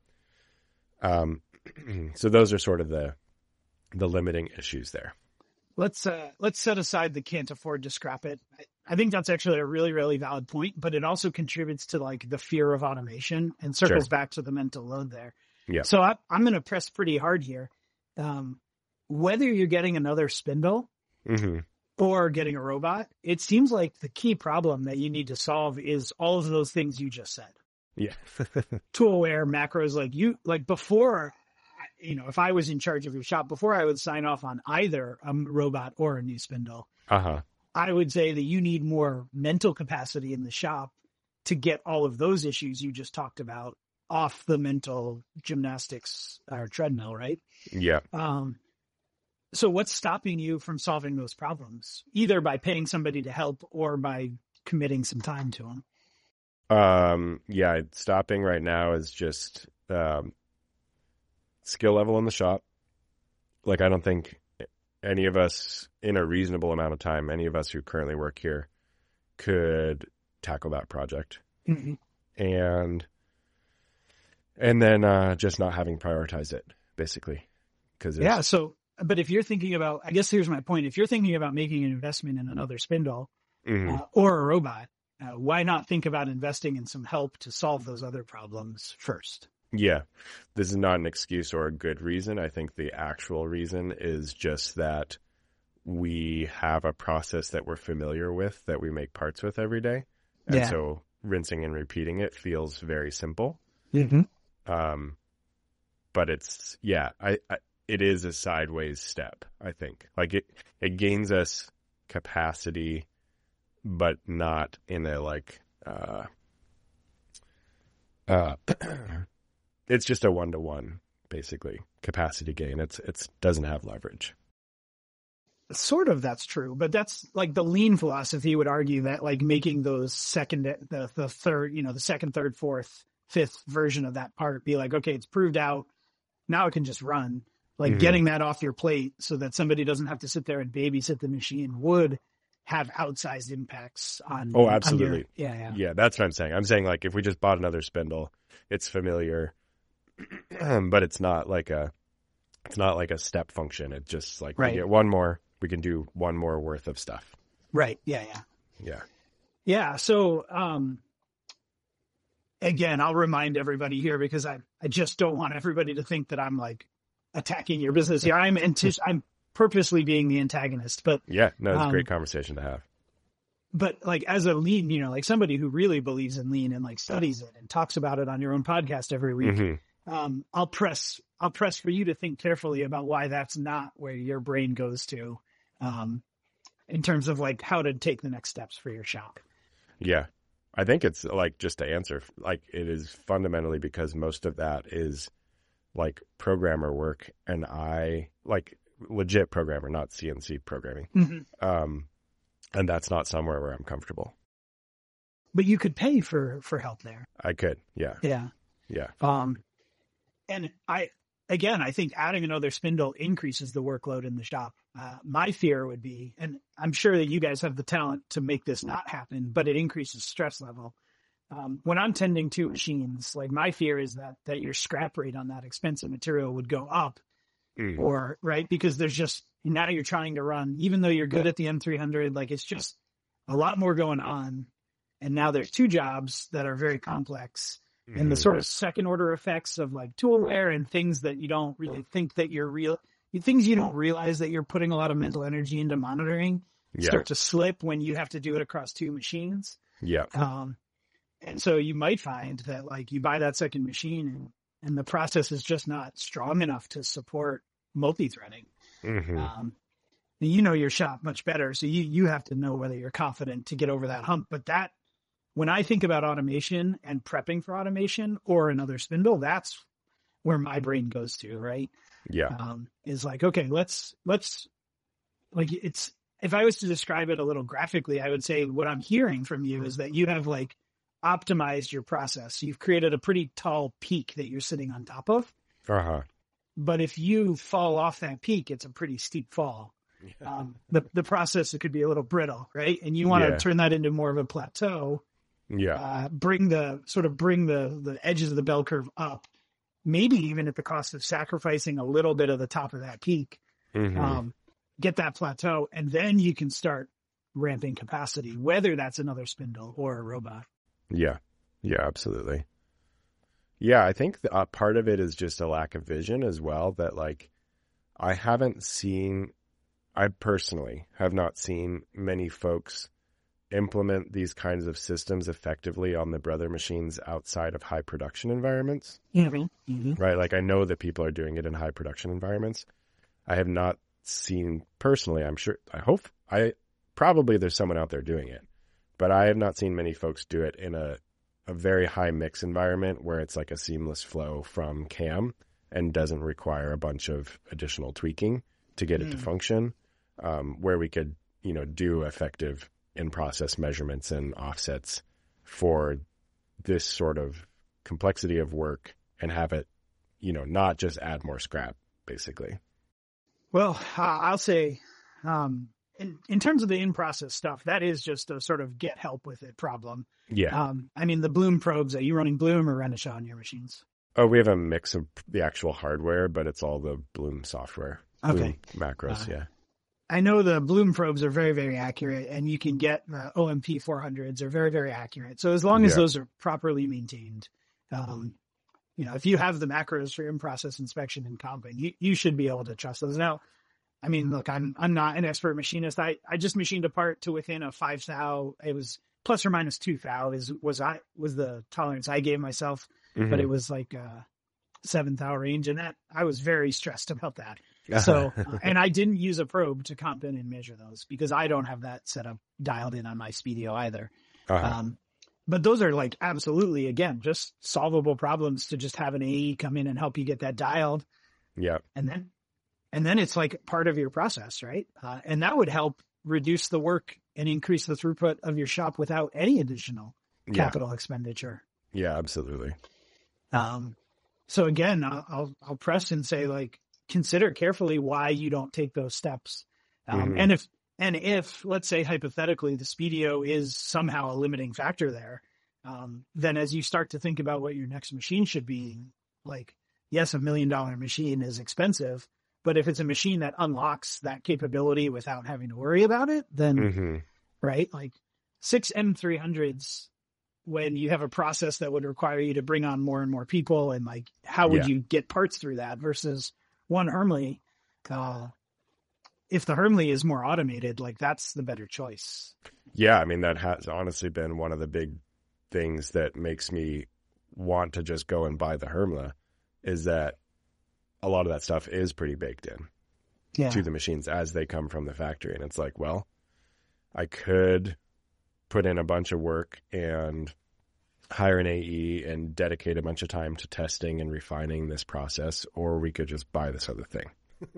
Um, so those are sort of the the limiting issues there. Let's uh, let's set aside the can't afford to scrap it. I, I think that's actually a really, really valid point, but it also contributes to like the fear of automation and circles Sure. back to the mental load there. Yeah. So I, I'm going to press pretty hard here. Um, whether you're getting another spindle Mm-hmm. or getting a robot, it seems like the key problem that you need to solve is all of those things you just said. Yeah. Toolware, macros, like you, like before, you know, if I was in charge of your shop, before I would sign off on either a robot or a new spindle, Uh-huh. I would say that you need more mental capacity in the shop to get all of those issues you just talked about off the mental gymnastics or treadmill, right? Yeah. Um, so what's stopping you from solving those problems, either by paying somebody to help or by committing some time to them? Um, yeah, stopping right now is just um, skill level in the shop. Like, I don't think any of us in a reasonable amount of time, any of us who currently work here could tackle that project. Mm-hmm. And and then uh, just not having prioritized it, basically. Cause Yeah. So, but if you're thinking about, I guess here's my point. If you're thinking about making an investment in another spindle mhm. uh, or a robot, uh, why not think about investing in some help to solve those other problems first? Yeah, this is not an excuse or a good reason. I think the actual reason is just that we have a process that we're familiar with, that we make parts with every day. And Yeah. so rinsing and repeating it feels very simple. Mm-hmm. Um, but it's, yeah, I, I, it is a sideways step, I think. Like it, it gains us capacity, but not in a like, uh, uh, it's just a one-to-one, basically, capacity gain. It's it's doesn't have leverage. Sort of, that's true, but that's like the lean philosophy would argue that like making those second, the the third, you know, the second, third, fourth, fifth version of that part be like, okay, it's proved out. Now it can just run. Like Mhm. getting that off your plate so that somebody doesn't have to sit there and babysit the machine would have outsized impacts on. Oh, on your- absolutely. yeah, yeah. Yeah, that's what I'm saying. I'm saying like if we just bought another spindle, it's familiar, but it's not like a it's not like a step function. It's just like Right. we get one more, we can do one more worth of stuff. Right. Yeah, yeah. Yeah. Yeah. So, um, again, I'll remind everybody here because I, I just don't want everybody to think that I'm like attacking your business here. I'm anti- I'm purposely being the antagonist, but, Yeah, no, it's Um, a great conversation to have. but like as a lean, you know, like somebody who really believes in lean and like studies it and talks about it on your own podcast every week, Mhm. um, I'll press, I'll press for you to think carefully about why that's not where your brain goes to, um, in terms of like how to take the next steps for your shop. Yeah. I think it's like just to answer, like it is fundamentally because most of that is like programmer work, and I like legit programmer, not C N C programming. Mm-hmm. Um, and that's not somewhere where I'm comfortable. But you could pay for, for help there. I could. Yeah. Yeah. Yeah. Um, and I, again, I think adding another spindle increases the workload in the shop. Uh, my fear would be, and I'm sure that you guys have the talent to make this not happen, but it increases stress level. Um, when I'm tending two machines, like my fear is that, that your scrap rate on that expensive material would go up Mm. or, right. Because there's just, now you're trying to run, even though you're good at the M three hundred, like it's just a lot more going on. And now there's two jobs that are very complex. And the Mhm. sort of second order effects of like tool wear and things that you don't really think that you're real, things you don't realize that you're putting a lot of mental energy into monitoring Yeah. start to slip when you have to do it across two machines. Yeah. Um, and so you might find that like you buy that second machine and, and the process is just not strong enough to support multi-threading. Mm-hmm. Um, you know your shop much better. So you, you have to know whether you're confident to get over that hump. But that, when I think about automation and prepping for automation or another spindle, that's where my brain goes to, right? Yeah. Um, is like, okay, let's, let's like, it's, if I was to describe it a little graphically, I would say what I'm hearing from you is that you have like optimized your process. You've created a pretty tall peak that you're sitting on top of. Uh-huh. But if you fall off that peak, it's a pretty steep fall. Um, the, the process, it could be a little brittle, right? And you want to Yeah. turn that into more of a plateau, Yeah. uh, bring the sort of bring the, the edges of the bell curve up, maybe even at the cost of sacrificing a little bit of the top of that peak. Mm-hmm. Um, get that plateau, and then you can start ramping capacity, whether that's another spindle or a robot. Yeah. Yeah, absolutely. Yeah, I think the, uh, part of it is just a lack of vision as well, that like I haven't seen, I personally have not seen many folks implement these kinds of systems effectively on the brother machines outside of high production environments, Mm-hmm. Mm-hmm. right? Like I know that people are doing it in high production environments. I have not seen personally, I'm sure, I hope, I probably there's someone out there doing it, but I have not seen many folks do it in a, a very high mix environment where it's like a seamless flow from cam and doesn't require a bunch of additional tweaking to get it to Mm. function, um, where we could, you know, do effective in-process measurements and offsets for this sort of complexity of work and have it, you know, not just add more scrap, basically. Well, uh, I'll say, um, in, in terms of the in-process stuff, that is just a sort of get help with it problem. Yeah. Um, I mean, the Bloom probes, are you running Bloom or Renishaw on your machines? Oh, we have a mix of the actual hardware, but it's all the Bloom software. Bloom Okay. macros, Uh, yeah. I know the Bloom probes are very, very accurate, and you can get the O M P four hundreds are very, very accurate. So as long as Yeah. those are properly maintained, um, you know, if you have the macros for in-process inspection and comping, you, you should be able to trust those. Now, I mean, look, I'm I'm not an expert machinist. I, I just machined a part to within a five thou. It was plus or minus two thou is was I was the tolerance I gave myself, Mhm. but it was like a seven thou range, and that I was very stressed about that. So, uh, and I didn't use a probe to comp in and measure those because I don't have that setup dialed in on my Speedio either. uh-huh. Um, but those are like absolutely, again, just solvable problems to just have an A E come in and help you get that dialed. Yeah. And then, and then it's like part of your process, right? Uh, and that would help reduce the work and increase the throughput of your shop without any additional Yeah. capital expenditure. Yeah, absolutely. Um, so again, I'll, I'll, I'll press and say like, consider carefully why you don't take those steps. Um, Mhm. and if, and if let's say hypothetically the Speedio is somehow a limiting factor there, um, then as you start to think about what your next machine should be, like, yes, a million dollar machine is expensive, but if it's a machine that unlocks that capability without having to worry about it, then hmm right, like six M three hundreds, when you have a process that would require you to bring on more and more people, and like, how would Yeah. you get parts through that versus one Hermle? Uh, if the Hermle is more automated, like that's the better choice. Yeah, I mean, that has honestly been one of the big things that makes me want to just go and buy the Hermle, is that a lot of that stuff is pretty baked in Yeah. to the machines as they come from the factory. And it's like, well, I could put in a bunch of work and hire an A E and dedicate a bunch of time to testing and refining this process, or we could just buy this other thing.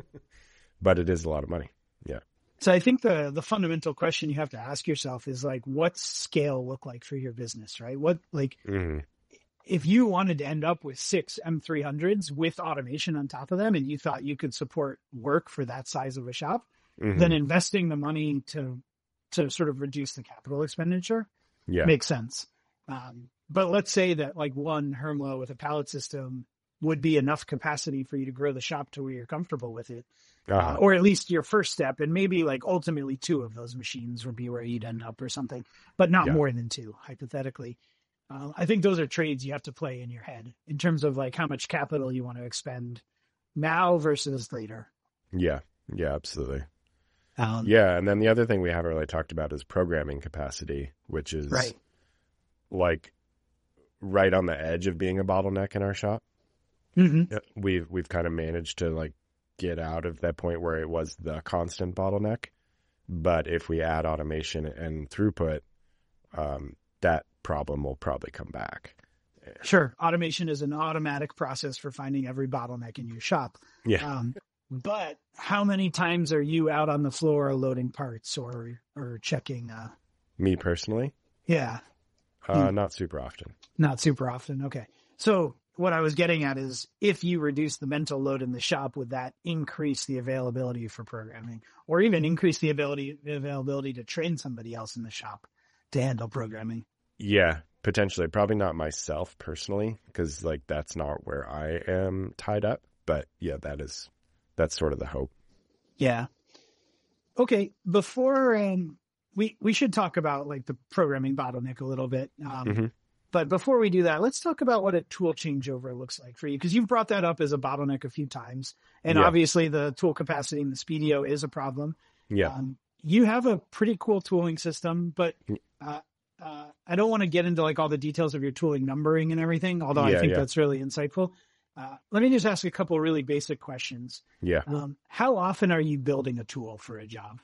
But it is a lot of money. Yeah. So I think the the fundamental question you have to ask yourself is like, what's scale look like for your business, right? What, like, hmm if you wanted to end up with six M three hundreds with automation on top of them, and you thought you could support work for that size of a shop, hmm then investing the money to to sort of reduce the capital expenditure Yeah. makes sense. Um, but let's say that like one Hermle with a pallet system would be enough capacity for you to grow the shop to where you're comfortable with it, uh, Uh-huh. or at least your first step, and maybe like ultimately two of those machines would be where you'd end up or something, but not Yeah. more than two, hypothetically. Uh, I think those are trades you have to play in your head in terms of like how much capital you want to expend now versus later. Yeah. Yeah, absolutely. Um, Yeah. And then the other thing we haven't really talked about is programming capacity, which is right. like right on the edge of being a bottleneck in our shop. Mm-hmm. We've, we've kind of managed to like get out of that point where it was the constant bottleneck. But if we add automation and throughput, um, that problem will probably come back. Sure. Automation is an automatic process for finding every bottleneck in your shop. Yeah. Um, but how many times are you out on the floor loading parts or, or checking? Uh, Me personally? yeah. Uh, Hmm. Not super often. Not super often. Okay. So what I was getting at is if you reduce the mental load in the shop, would that increase the availability for programming or even increase the ability, the availability to train somebody else in the shop to handle programming? Yeah, potentially. Probably not myself personally, because like that's not where I am tied up. But yeah, that is, that's sort of the hope. Yeah. Okay. Before, um, we, we should talk about like the programming bottleneck a little bit. Um, Mm-hmm. But before we do that, let's talk about what a tool changeover looks like for you, because you've brought that up as a bottleneck a few times. And Yeah. obviously the tool capacity in the Speedio is a problem. Yeah. Um, you have a pretty cool tooling system, but uh, uh, I don't want to get into like all the details of your tooling numbering and everything, although Yeah, I think yeah. that's really insightful. Uh, let me just ask a couple really basic questions. Yeah. Um, how often are you building a tool for a job?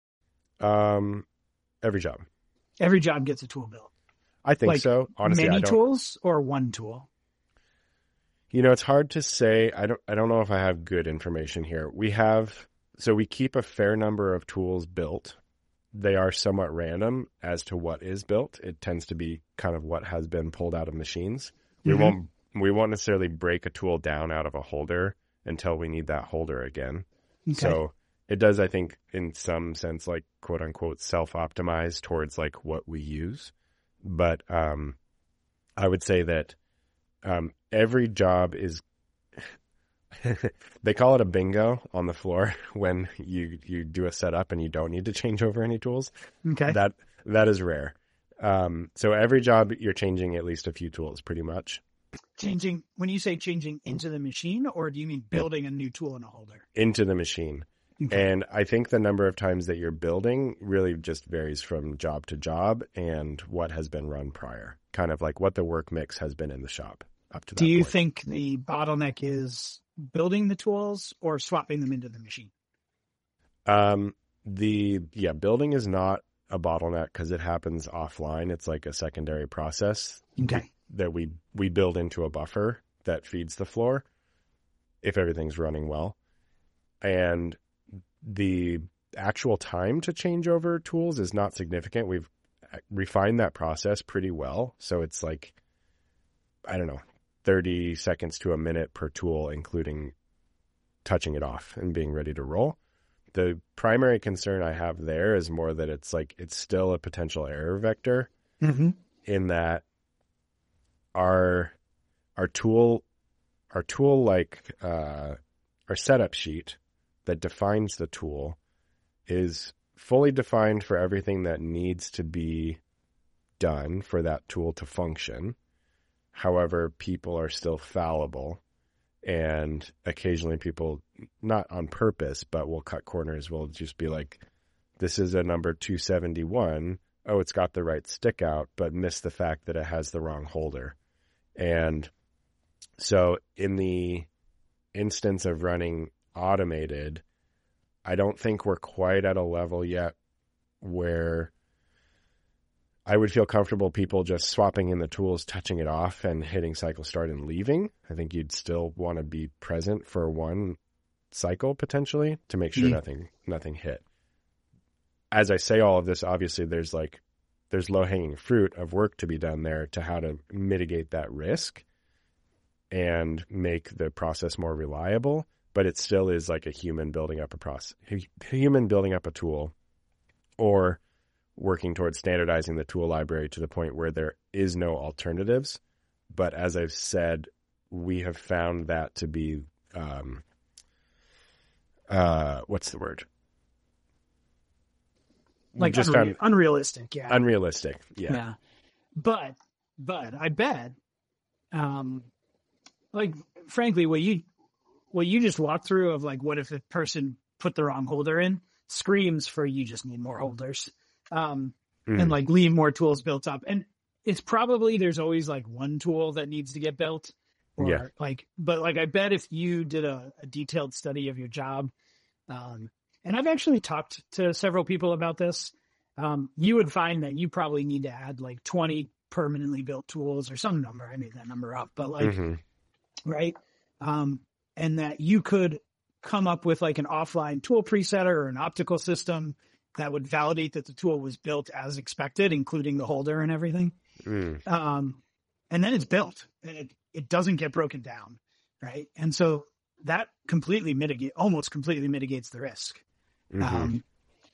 Um, every job. Every job gets a tool built. I think Like so. Honestly, many I don't. tools or one tool? You know, it's hard to say. I don't. I don't know if I have good information here. We have so we keep a fair number of tools built. They are somewhat random as to what is built. It tends to be kind of what has been pulled out of machines. We Mhm. won't. We won't necessarily break a tool down out of a holder until we need that holder again. Okay. So it does, I think, in some sense, like quote unquote, self-optimize towards like what we use. But um, I would say that um, every job is, they call it a bingo on the floor when you, you do a setup and you don't need to change over any tools. Okay. That that is rare. Um, so every job you're changing at least a few tools, pretty much. Changing, when you say changing into the machine, or do you mean building a new tool in a holder? Into the machine. Okay. And I think the number of times that you're building really just varies from job to job and what has been run prior, kind of like what the work mix has been in the shop up to that Do you point. think the bottleneck is building the tools or swapping them into the machine? Um, the, yeah, building is not a bottleneck because it happens offline. It's like a secondary process Okay. that we, we build into a buffer that feeds the floor if everything's running well. And the actual time to change over tools is not significant. We've refined that process pretty well. So it's like, I don't know, thirty seconds to a minute per tool, including touching it off and being ready to roll. The primary concern I have there is more that it's like, it's still a potential error vector Mm-hmm. in that our, our tool, our tool, like, uh, our setup sheet that defines the tool is fully defined for everything that needs to be done for that tool to function. However, people are still fallible, and occasionally people, not on purpose, but will cut corners, will just be like, this is a number two seventy-one. Oh, it's got the right stick out, but miss the fact that it has the wrong holder. And so in the instance of running automated, I don't think we're quite at a level yet where I would feel comfortable people just swapping in the tools, touching it off, and hitting cycle start and leaving. I think you'd still want to be present for one cycle potentially to make sure Mm. nothing nothing hit. As I say all of this, obviously there's like there's low-hanging fruit of work to be done there to how to mitigate that risk and make the process more reliable. But it still is like a human building up a process, human building up a tool, or working towards standardizing the tool library to the point where there is no alternatives. But as I've said, we have found that to be, um, uh, what's the word? Like Just unre- found unrealistic. Yeah. unrealistic. Yeah. Yeah. But, but I bet, um, like, frankly, what you, what you just walked through of like, what if a person put the wrong holder in, screams for you just need more holders, um, mm. and like leave more tools built up. And it's probably, there's always like one tool that needs to get built or yeah. like, but like, I bet if you did a, a detailed study of your job, um, and I've actually talked to several people about this, um, you would find that you probably need to add like twenty permanently built tools or some number. I made that number up, but like, mm-hmm. right. Um, and that you could come up with like an offline tool presetter or an optical system that would validate that the tool was built as expected, including the holder and everything. Mm. Um, and then it's built and it, it doesn't get broken down. Right. And so that completely mitigate, almost completely mitigates the risk. Mm-hmm. Um,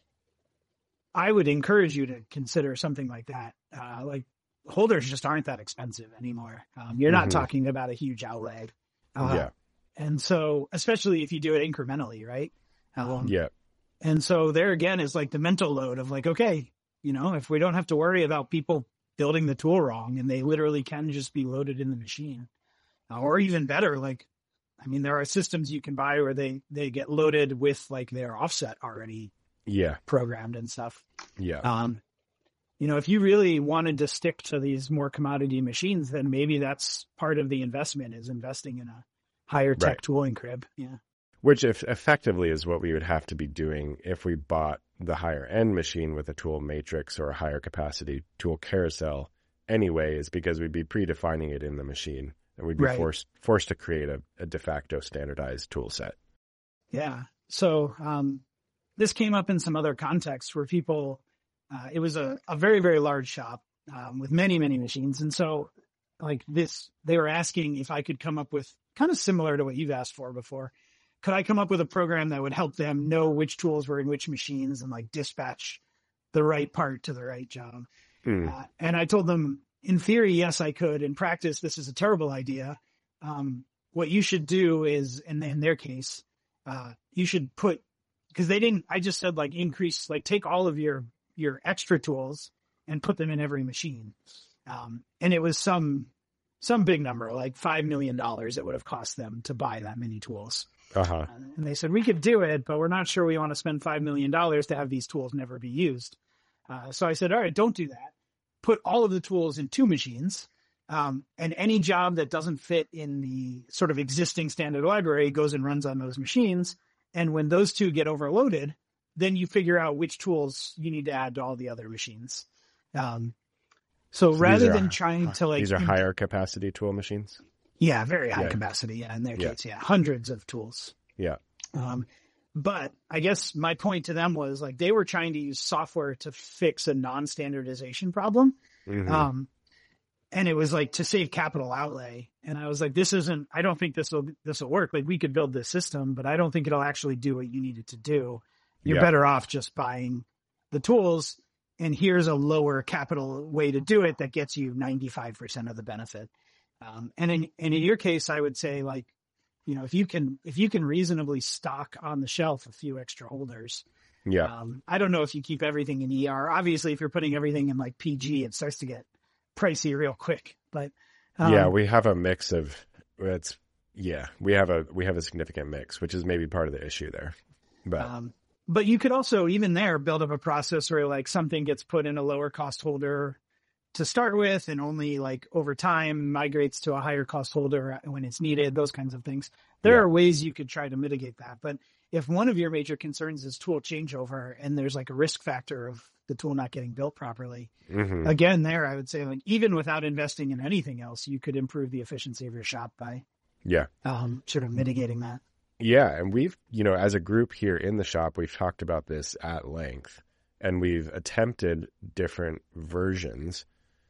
I would encourage you to consider something like that. Uh, like holders just aren't that expensive anymore. Um, you're not mm-hmm. talking about a huge outlay. Uh, yeah. And so, especially if you do it incrementally, right? Um, yeah. And so there again is like the mental load of like, okay, you know, if we don't have to worry about people building the tool wrong and they literally can just be loaded in the machine, uh, or even better, like, I mean, there are systems you can buy where they, they get loaded with like their offset already yeah. programmed and stuff. Yeah. Um, you know, if you really wanted to stick to these more commodity machines, then maybe that's part of the investment is investing in a higher tech right. tooling crib. Yeah. Which if effectively is what we would have to be doing if we bought the higher end machine with a tool matrix or a higher capacity tool carousel anyway, is because we'd be predefining it in the machine. And we'd be right. forced forced to create a, a de facto standardized tool set. Yeah. So um, this came up in some other contexts where people, uh, it was a, a very, very large shop um, with many, many machines. And so like this, they were asking if I could come up with kind of similar to what you've asked for before. Could I come up with a program that would help them know which tools were in which machines and like dispatch the right part to the right job? Mm. Uh, and I told them, in theory, yes, I could. In practice, this is a terrible idea. Um, what you should do is, in, in their case, uh, you should put, because they didn't, I just said like increase, like take all of your, your extra tools and put them in every machine. Um, and it was some, some big number, like five million dollars it would have cost them to buy that many tools. Uh-huh. And they said, we could do it, but we're not sure we want to spend five million dollars to have these tools never be used. Uh, so I said, all right, don't do that. Put all of the tools in two machines, um, and any job that doesn't fit in the sort of existing standard library goes and runs on those machines. And when those two get overloaded, then you figure out which tools you need to add to all the other machines. Um, so, so rather than are, trying to like... These are higher capacity tool machines? Yeah, very high yeah. capacity. Yeah, in their yeah. case, yeah. Hundreds of tools. Yeah. Um, But I guess my point to them was like they were trying to use software to fix a non-standardization problem. Mm-hmm. Um, and it was like to save capital outlay. And I was like, this isn't, I don't think this will, this will work. Like we could build this system, but I don't think it'll actually do what you need it to do. You're yeah. better off just buying the tools. And here's a lower capital way to do it that gets you ninety-five percent of the benefit. Um, and in, and in your case, I would say like, you know, if you can, if you can reasonably stock on the shelf a few extra holders, yeah. Um, I don't know if you keep everything in E R. Obviously, if you're putting everything in like P G, it starts to get pricey real quick. But um, yeah, we have a mix of it's yeah, we have a we have a significant mix, which is maybe part of the issue there. But um, but you could also even there build up a process where like something gets put in a lower cost holder to start with, and only like over time migrates to a higher cost holder when it's needed, those kinds of things. There yeah. are ways you could try to mitigate that. But if one of your major concerns is tool changeover and there's like a risk factor of the tool not getting built properly, mm-hmm. again, there, I would say like even without investing in anything else, you could improve the efficiency of your shop by yeah, um, sort of mitigating that. Yeah. And we've, you know, as a group here in the shop, we've talked about this at length and we've attempted different versions.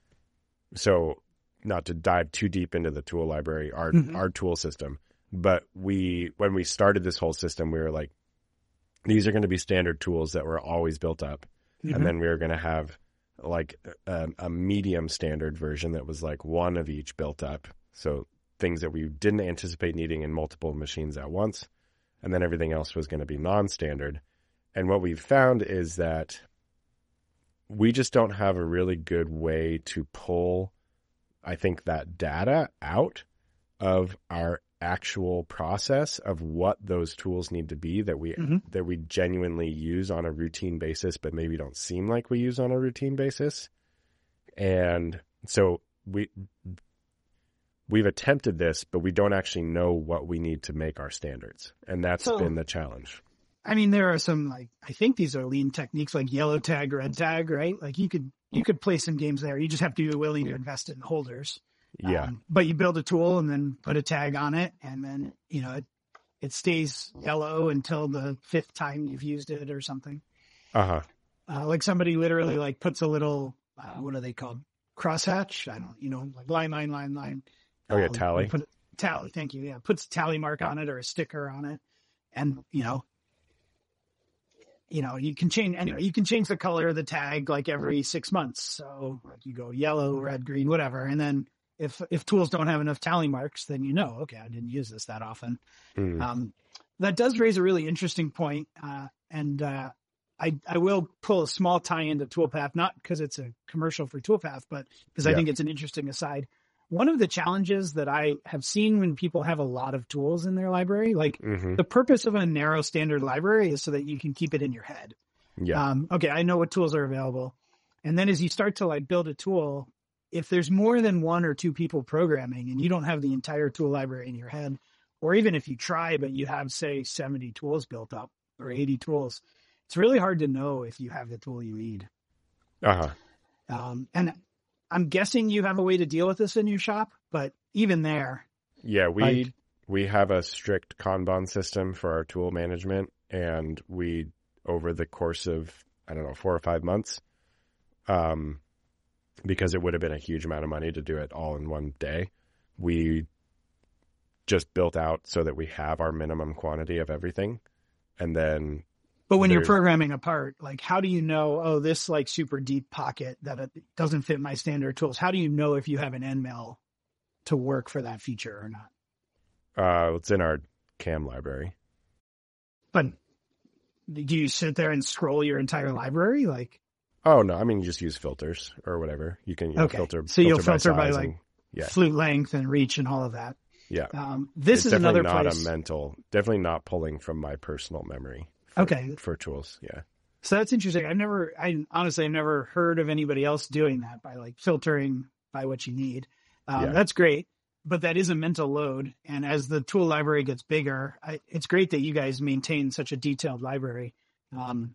So not to dive too deep into the tool library, our, mm-hmm. our tool system, but we, when we started this whole system, we were like, these are going to be standard tools that were always built up. Mm-hmm. And then we were going to have like a, a medium standard version that was like one of each built up. So things that we didn't anticipate needing in multiple machines at once. And then everything else was going to be non-standard. And what we've found is that we just don't have a really good way to pull, I think, that data out of our actual process of what those tools need to be that we Mm-hmm. that we genuinely use on a routine basis, but maybe don't seem like we use on a routine basis. And so we we've attempted this, but we don't actually know what we need to make our standards, and that's So- been the challenge. I mean, there are some, like, I think these are lean techniques like yellow tag, red tag, right? Like you could, you could play some games there. You just have to be willing to invest in holders. Yeah, Um, but you build a tool and then put a tag on it, and then, you know, it, it stays yellow until the fifth time you've used it or something. uh huh, Uh, like somebody literally like puts a little, uh, what are they called? Crosshatch? I don't, you know, like line, line, line, line. Oh, yeah, Uh, tally. Put a, tally. Thank you. Yeah. Puts a tally mark on it or a sticker on it. And, you know, you know, you can change, anyway, you can change the color of the tag like every six months. So like you go yellow, red, green, whatever. And then if, if tools don't have enough tally marks, then you know, okay, I didn't use this that often. Mm. Um, that does raise a really interesting point. Uh, and, uh, I, I will pull a small tie into Toolpath, not because it's a commercial for Toolpath, but because I Yeah. think it's an interesting aside. One of the challenges that I have seen when people have a lot of tools in their library, like hmm the purpose of a narrow standard library is so that you can keep it in your head. Yeah, Um, okay, I know what tools are available. And then as you start to like build a tool, if there's more than one or two people programming and you don't have the entire tool library in your head, or even if you try, but you have, say, seventy tools built up or eighty tools, it's really hard to know if you have the tool you need. uh huh. Um, and I'm guessing you have a way to deal with this in your shop, but even there, Yeah, we Like- we have a strict Kanban system for our tool management, and we over the course of I don't know four or five months, um, because it would have been a huge amount of money to do it all in one day, we just built out so that we have our minimum quantity of everything, and then but when you're There's- programming a part, like how do you know, oh, this like super deep pocket that it doesn't fit my standard tools? How do you know if you have an N M L to work for that feature or not? uh, it's in our C A M library. But do you sit there and scroll your entire library? Like, Oh no, I mean you just use filters or whatever. You can you know, Okay. filter. So you'll filter by, size like, and- yeah. flute length and reach and all of that. Yeah. Um, this it's is definitely another not place. a mental, definitely not pulling from my personal memory. For, Okay. For tools, yeah. So that's interesting. I've never, I honestly, I've never heard of anybody else doing that by like filtering by what you need. Um, Yeah. That's great, but that is a mental load. And as the tool library gets bigger, I, it's great that you guys maintain such a detailed library. Um,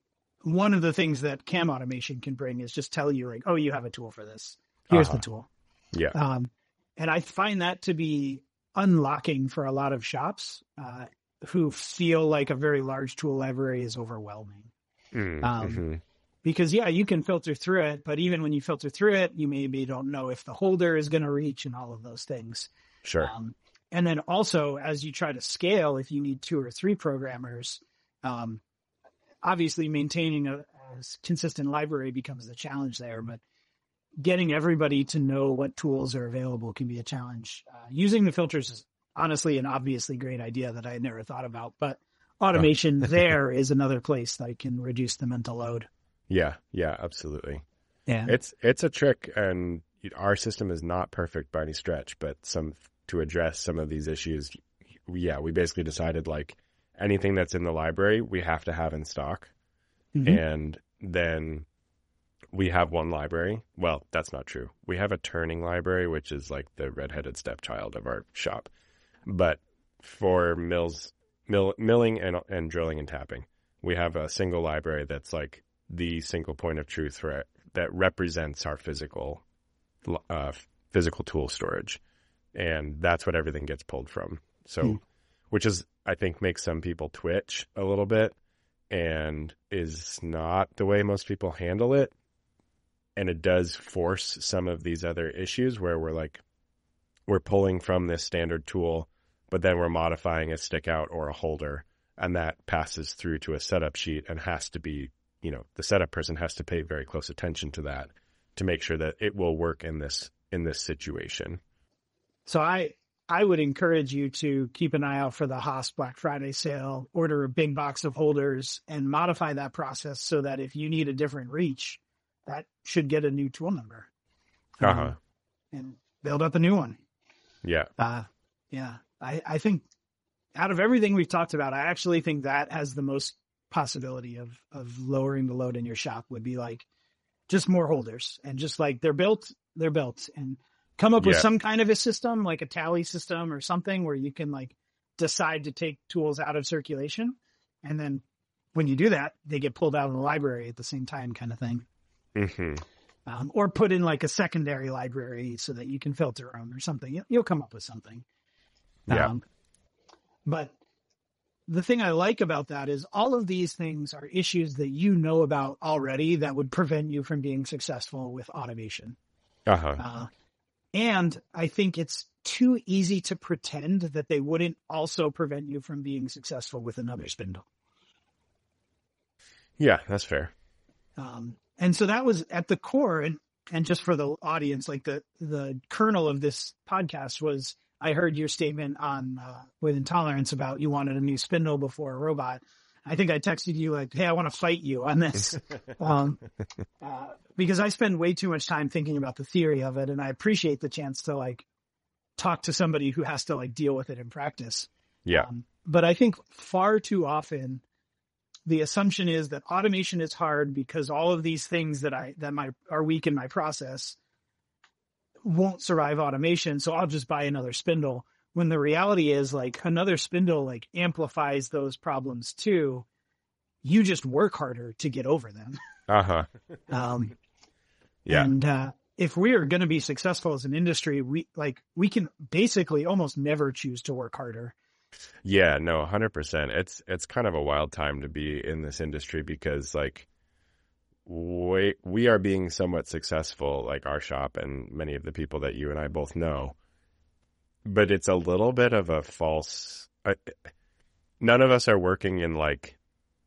one of the things that C A M automation can bring is just tell you like, oh, you have a tool for this. Here's Uh-huh. the tool. Yeah. Um, and I find that to be unlocking for a lot of shops uh, who feel like a very large tool library is overwhelming. Mm, Um, mhm. Because, yeah, you can filter through it, but even when you filter through it, you maybe don't know if the holder is going to reach and all of those things. Sure. Um, and then also, as you try to scale, if you need two or three programmers, um, obviously maintaining a, a consistent library becomes the challenge there. But getting everybody to know what tools are available can be a challenge. Uh, using the filters is honestly an obviously great idea that I had never thought about, but automation there is another place that can reduce the mental load. Yeah. Yeah. Absolutely. Yeah. It's it's a trick, and our system is not perfect by any stretch. But some to address some of these issues, yeah, we basically decided like anything that's in the library we have to have in stock, Mhm. and then we have one library. Well, that's not true. We have a turning library, which is like the redheaded stepchild of our shop. But for mills, mill, milling and and drilling and tapping, we have a single library that's like the single point of truth for that represents our physical, uh, physical tool storage, and that's what everything gets pulled from. So, Hmm. which is I think makes some people twitch a little bit, and is not the way most people handle it. And it does force some of these other issues where we're like, we're pulling from this standard tool, but then we're modifying a stick out or a holder, and that passes through to a setup sheet and has to be, you know, the setup person has to pay very close attention to that to make sure that it will work in this, in this situation. So I I would encourage you to keep an eye out for the Haas Black Friday sale, order a big box of holders, and modify that process so that if you need a different reach, that should get a new tool number. Um, Uh-huh. and build up a new one. Yeah. Uh, yeah. I, I think out of everything we've talked about, I actually think that has the most possibility of, of lowering the load in your shop would be like just more holders and just like they're built, they're built and come up with Yeah. some kind of a system, like a tally system or something where you can like decide to take tools out of circulation. And then when you do that, they get pulled out of the library at the same time kind of thing. hmm Um, or put in like a secondary library so that you can filter them or something. You'll, you'll come up with something. Yeah. Um, but the thing I like about that is all of these things are issues that you know about already that would prevent you from being successful with automation. Uh-huh. Uh, and I think it's too easy to pretend that they wouldn't also prevent you from being successful with another spindle. Yeah, that's fair. Um, and so that was at the core, and, and just for the audience, like the, the kernel of this podcast was, I heard your statement on, uh, with Intolerance about you wanted a new spindle before a robot. I think I texted you like, hey, I want to fight you on this. um, uh, because I spend way too much time thinking about the theory of it. And I appreciate the chance to like talk to somebody who has to like deal with it in practice. Yeah. Um, but I think far too often the assumption is that automation is hard because all of these things that I, that my are weak in my process won't survive automation. So I'll just buy another spindle. When the reality is like another spindle like amplifies those problems too. You just work harder to get over them. Uh-huh. Um, Yeah. And uh, if we are going to be successful as an industry, we like we can basically almost never choose to work harder. Yeah, no, one hundred percent. It's it's kind of a wild time to be in this industry because like we we are being somewhat successful, like our shop and many of the people that you and I both know. But it's a little bit of a false uh, none of us are working in like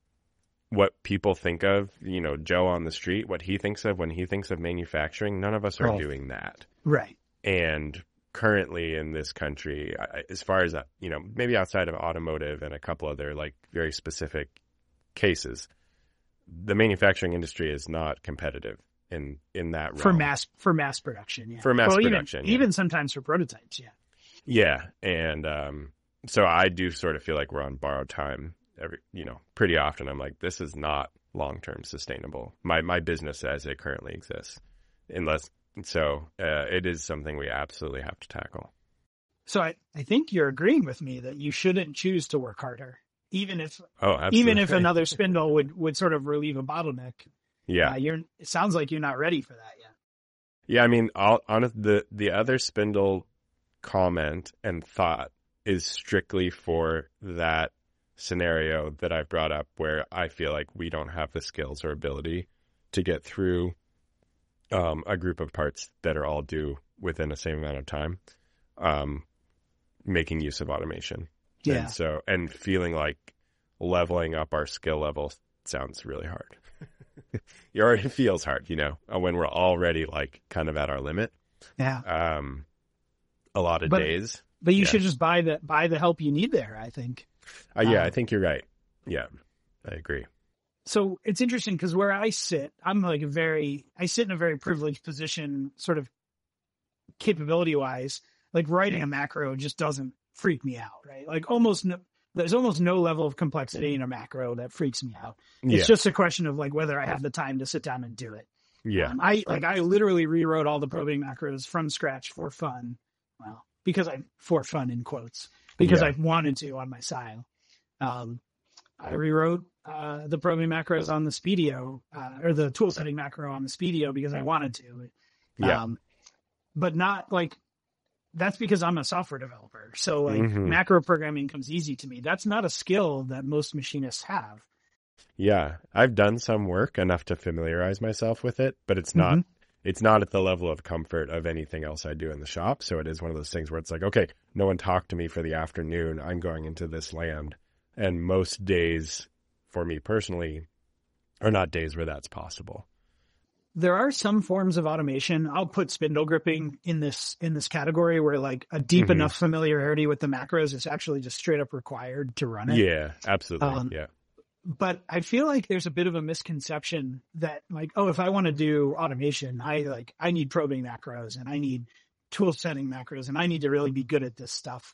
what people think of, you know, Joe on the street, what he thinks of when he thinks of manufacturing. None of us are Oh. doing that. Right. And currently in this country, I- as far as, uh, you know, maybe outside of automotive and a couple other like very specific cases, the manufacturing industry is not competitive in, in that realm. For mass for mass production. Yeah. For mass Well, even- production, yeah. Even sometimes for prototypes. Yeah. Yeah. And um, so I do sort of feel like we're on borrowed time every, you know, pretty often. I'm like, this is not long-term sustainable. My, my business as it currently exists, unless, so uh, it is something we absolutely have to tackle. So I, I think you're agreeing with me that you shouldn't choose to work harder, even if Oh, absolutely. even if another spindle would, would sort of relieve a bottleneck. Yeah. Uh, you're. It sounds like you're not ready for that yet. Yeah, I mean, all, on the the other spindle comment and thought is strictly for that scenario that I've brought up where I feel like we don't have the skills or ability to get through um, a group of parts that are all due within the same amount of time, um, making use of automation. Yeah. And so, and feeling like leveling up our skill level sounds really hard. It already feels hard, you know, when we're already like kind of at our limit. Yeah. Um, a lot of But- days. But you Yeah. should just buy the buy the help you need there, I think. Uh, yeah, Um, I think you're right. Yeah, I agree. So it's interesting because where I sit, I'm like a very, I sit in a very privileged position, sort of capability wise. Like writing a macro just doesn't freak me out, right? Like almost no, there's almost no level of complexity in a macro that freaks me out. It's Yeah, just a question of like whether I have the time to sit down and do it. yeah, Um, I like I literally rewrote all the probing macros from scratch for fun. Well, because I for fun in quotes because Yeah. I wanted to on my side. Um, I rewrote uh, the probing macros on the Speedio uh, or the tool setting macro on the Speedio because I wanted to. yeah, Um, but not like that's because I'm a software developer. So like Mhm. macro programming comes easy to me. That's not a skill that most machinists have. yeah. I've done some work enough to familiarize myself with it, but it's not. Mhm. It's not at the level of comfort of anything else I do in the shop. So it is one of those things where it's like, okay, no one talked to me for the afternoon. I'm going into this land, and most days, for me personally, are not days where that's possible. There are some forms of automation. I'll put spindle gripping in this in this category where like a deep Mhm. enough familiarity with the macros is actually just straight up required to run it. Yeah, absolutely. Um, yeah, But I feel like there's a bit of a misconception that like, oh, if I want to do automation, I like I need probing macros and I need tool setting macros and I need to really be good at this stuff.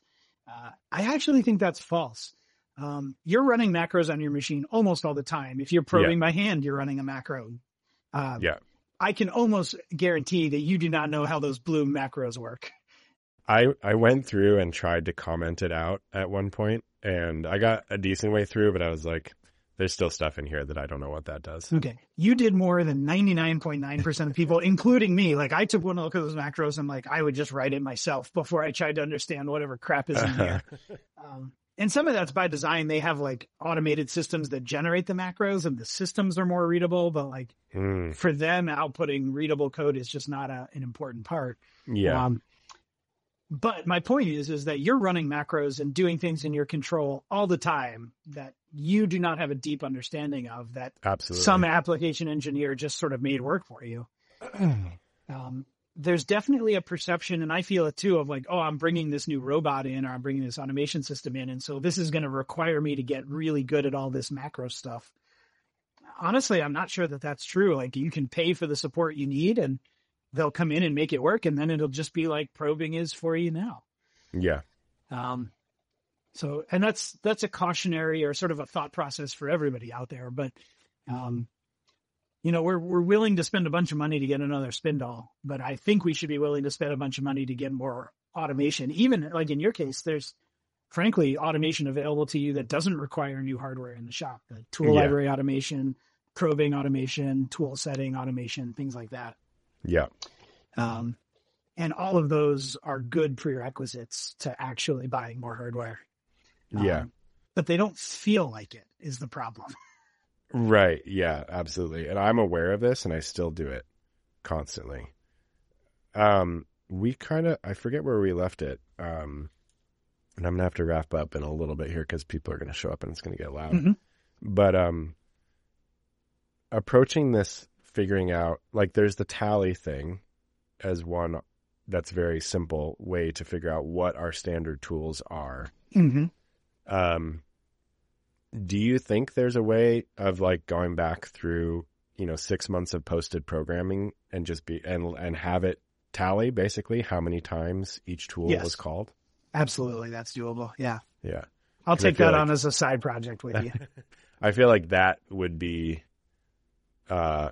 Uh, I actually think that's false. Um, you're running macros on your machine almost all the time. If you're probing yeah. by hand, you're running a macro. Um, yeah. I can almost guarantee that you do not know how those blue macros work. I, I went through and tried to comment it out at one point, and I got a decent way through, but I was like, there's still stuff in here that I don't know what that does. Okay. You did more than ninety-nine point nine percent of people, including me. Like, I took one look at those macros and like, I would just write it myself before I tried to understand whatever crap is in here. um, and some of that's by design. They have like automated systems that generate the macros and the systems are more readable, but like mm. for them, outputting readable code is just not a, an important part. Yeah. Um, But my point is, is that you're running macros and doing things in your control all the time that you do not have a deep understanding of, that Absolutely. some application engineer just sort of made work for you. um, there's definitely a perception, and I feel it too, of like, oh, I'm bringing this new robot in, or I'm bringing this automation system in, and so this is going to require me to get really good at all this macro stuff. Honestly, I'm not sure that that's true. Like, you can pay for the support you need, and they'll come in and make it work, and then it'll just be like probing is for you now. Yeah. Um, so, and that's, that's a cautionary or sort of a thought process for everybody out there. But, um, you know, we're, we're willing to spend a bunch of money to get another Spindle, but I think we should be willing to spend a bunch of money to get more automation. Even like in your case, there's frankly automation available to you that doesn't require new hardware in the shop. The tool yeah. library automation, probing automation, tool setting automation, things like that. Yeah. Um, and all of those are good prerequisites to actually buying more hardware. Yeah. Um, but they don't feel like it is the problem. Right. Yeah, absolutely. And I'm aware of this and I still do it constantly. Um, we kind of, I forget where we left it. Um, and I'm going to have to wrap up in a little bit here because people are going to show up and it's going to get loud. Mm-hmm. But, um, approaching this, figuring out, like, there's the tally thing as one that's very simple way to figure out what our standard tools are. Mm-hmm. Um, do you think there's a way of like going back through, you know, six months of posted programming and just be, and, and have it tally basically how many times each tool yes. was called? Absolutely. That's doable. Yeah. Yeah. I'll take that like, on as a side project with you. I feel like that would be, uh,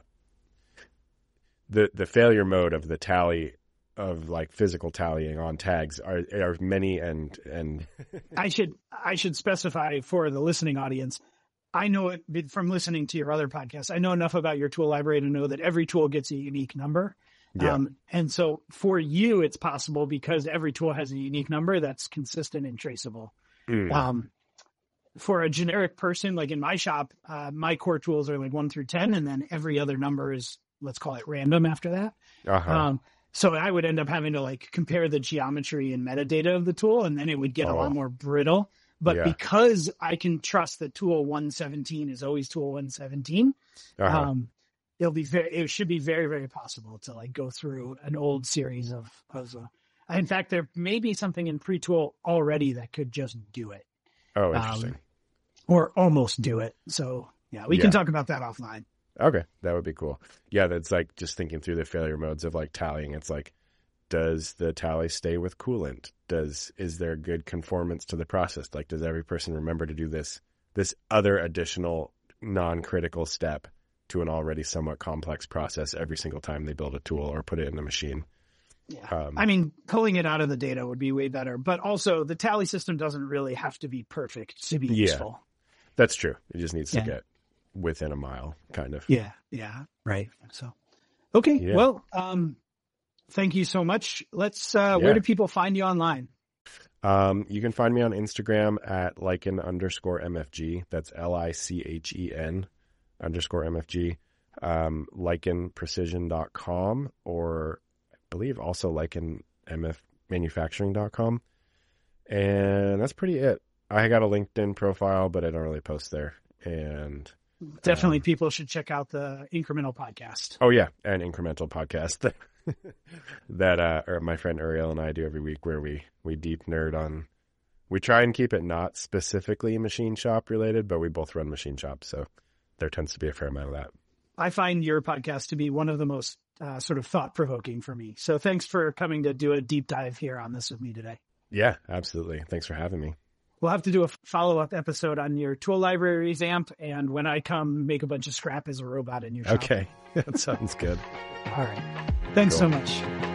the, the failure mode of the tally of like physical tallying on tags are, are many and, and I should, I should specify for the listening audience. I know it from listening to your other podcasts. I know enough about your tool library to know that every tool gets a unique number. Yeah. Um, and so for you, it's possible because every tool has a unique number that's consistent and traceable. Mm. Um, for a generic person, like in my shop, uh, my core tools are like one through ten, and then every other number is, let's call it random after that. Uh-huh. Um, so I would end up having to like compare the geometry and metadata of the tool, and then it would get oh. a lot more brittle. But yeah. because I can trust that tool one seventeen is always tool one seventeen, uh-huh. um, it'll be very, it should be very, very possible to like go through an old series of, of uh, in fact, there may be something in pre-tool already that could just do it. Oh, interesting. Um, or almost do it. So yeah, we yeah. can talk about that offline. Okay. That would be cool. Yeah. That's like just thinking through the failure modes of like tallying. It's like, does the tally stay with coolant? Does, is there good conformance to the process? Like, does every person remember to do this, this other additional non-critical step to an already somewhat complex process every single time they build a tool or put it in a machine? Yeah. Um, I mean, pulling it out of the data would be way better, but also the tally system doesn't really have to be perfect to be yeah, useful. That's true. It just needs to yeah. get within a mile, kind of. Yeah. Yeah. Right. So, okay. Yeah. Well, um, thank you so much. Let's, uh, yeah. where do people find you online? Um, you can find me on Instagram at Lycan underscore M F G. That's L I C H E N underscore M F G. Um, Lycan Precision dot com, or I believe also Lycan M F Manufacturing dot com. And that's pretty it. I got a LinkedIn profile, but I don't really post there. And definitely um, people should check out the Incremental podcast. Oh yeah. An Incremental podcast that, uh, or my friend Uriel and I do every week, where we, we deep nerd on, we try and keep it not specifically machine shop related, but we both run machine shops. So there tends to be a fair amount of that. I find your podcast to be one of the most uh, sort of thought provoking for me. So thanks for coming to do a deep dive here on this with me today. Yeah, absolutely. Thanks for having me. We'll have to do a follow-up episode on your tool libraries amp, and when I come, make a bunch of scrap as a robot in your shop. Okay, that sounds good. All right. Thanks Cool. so much.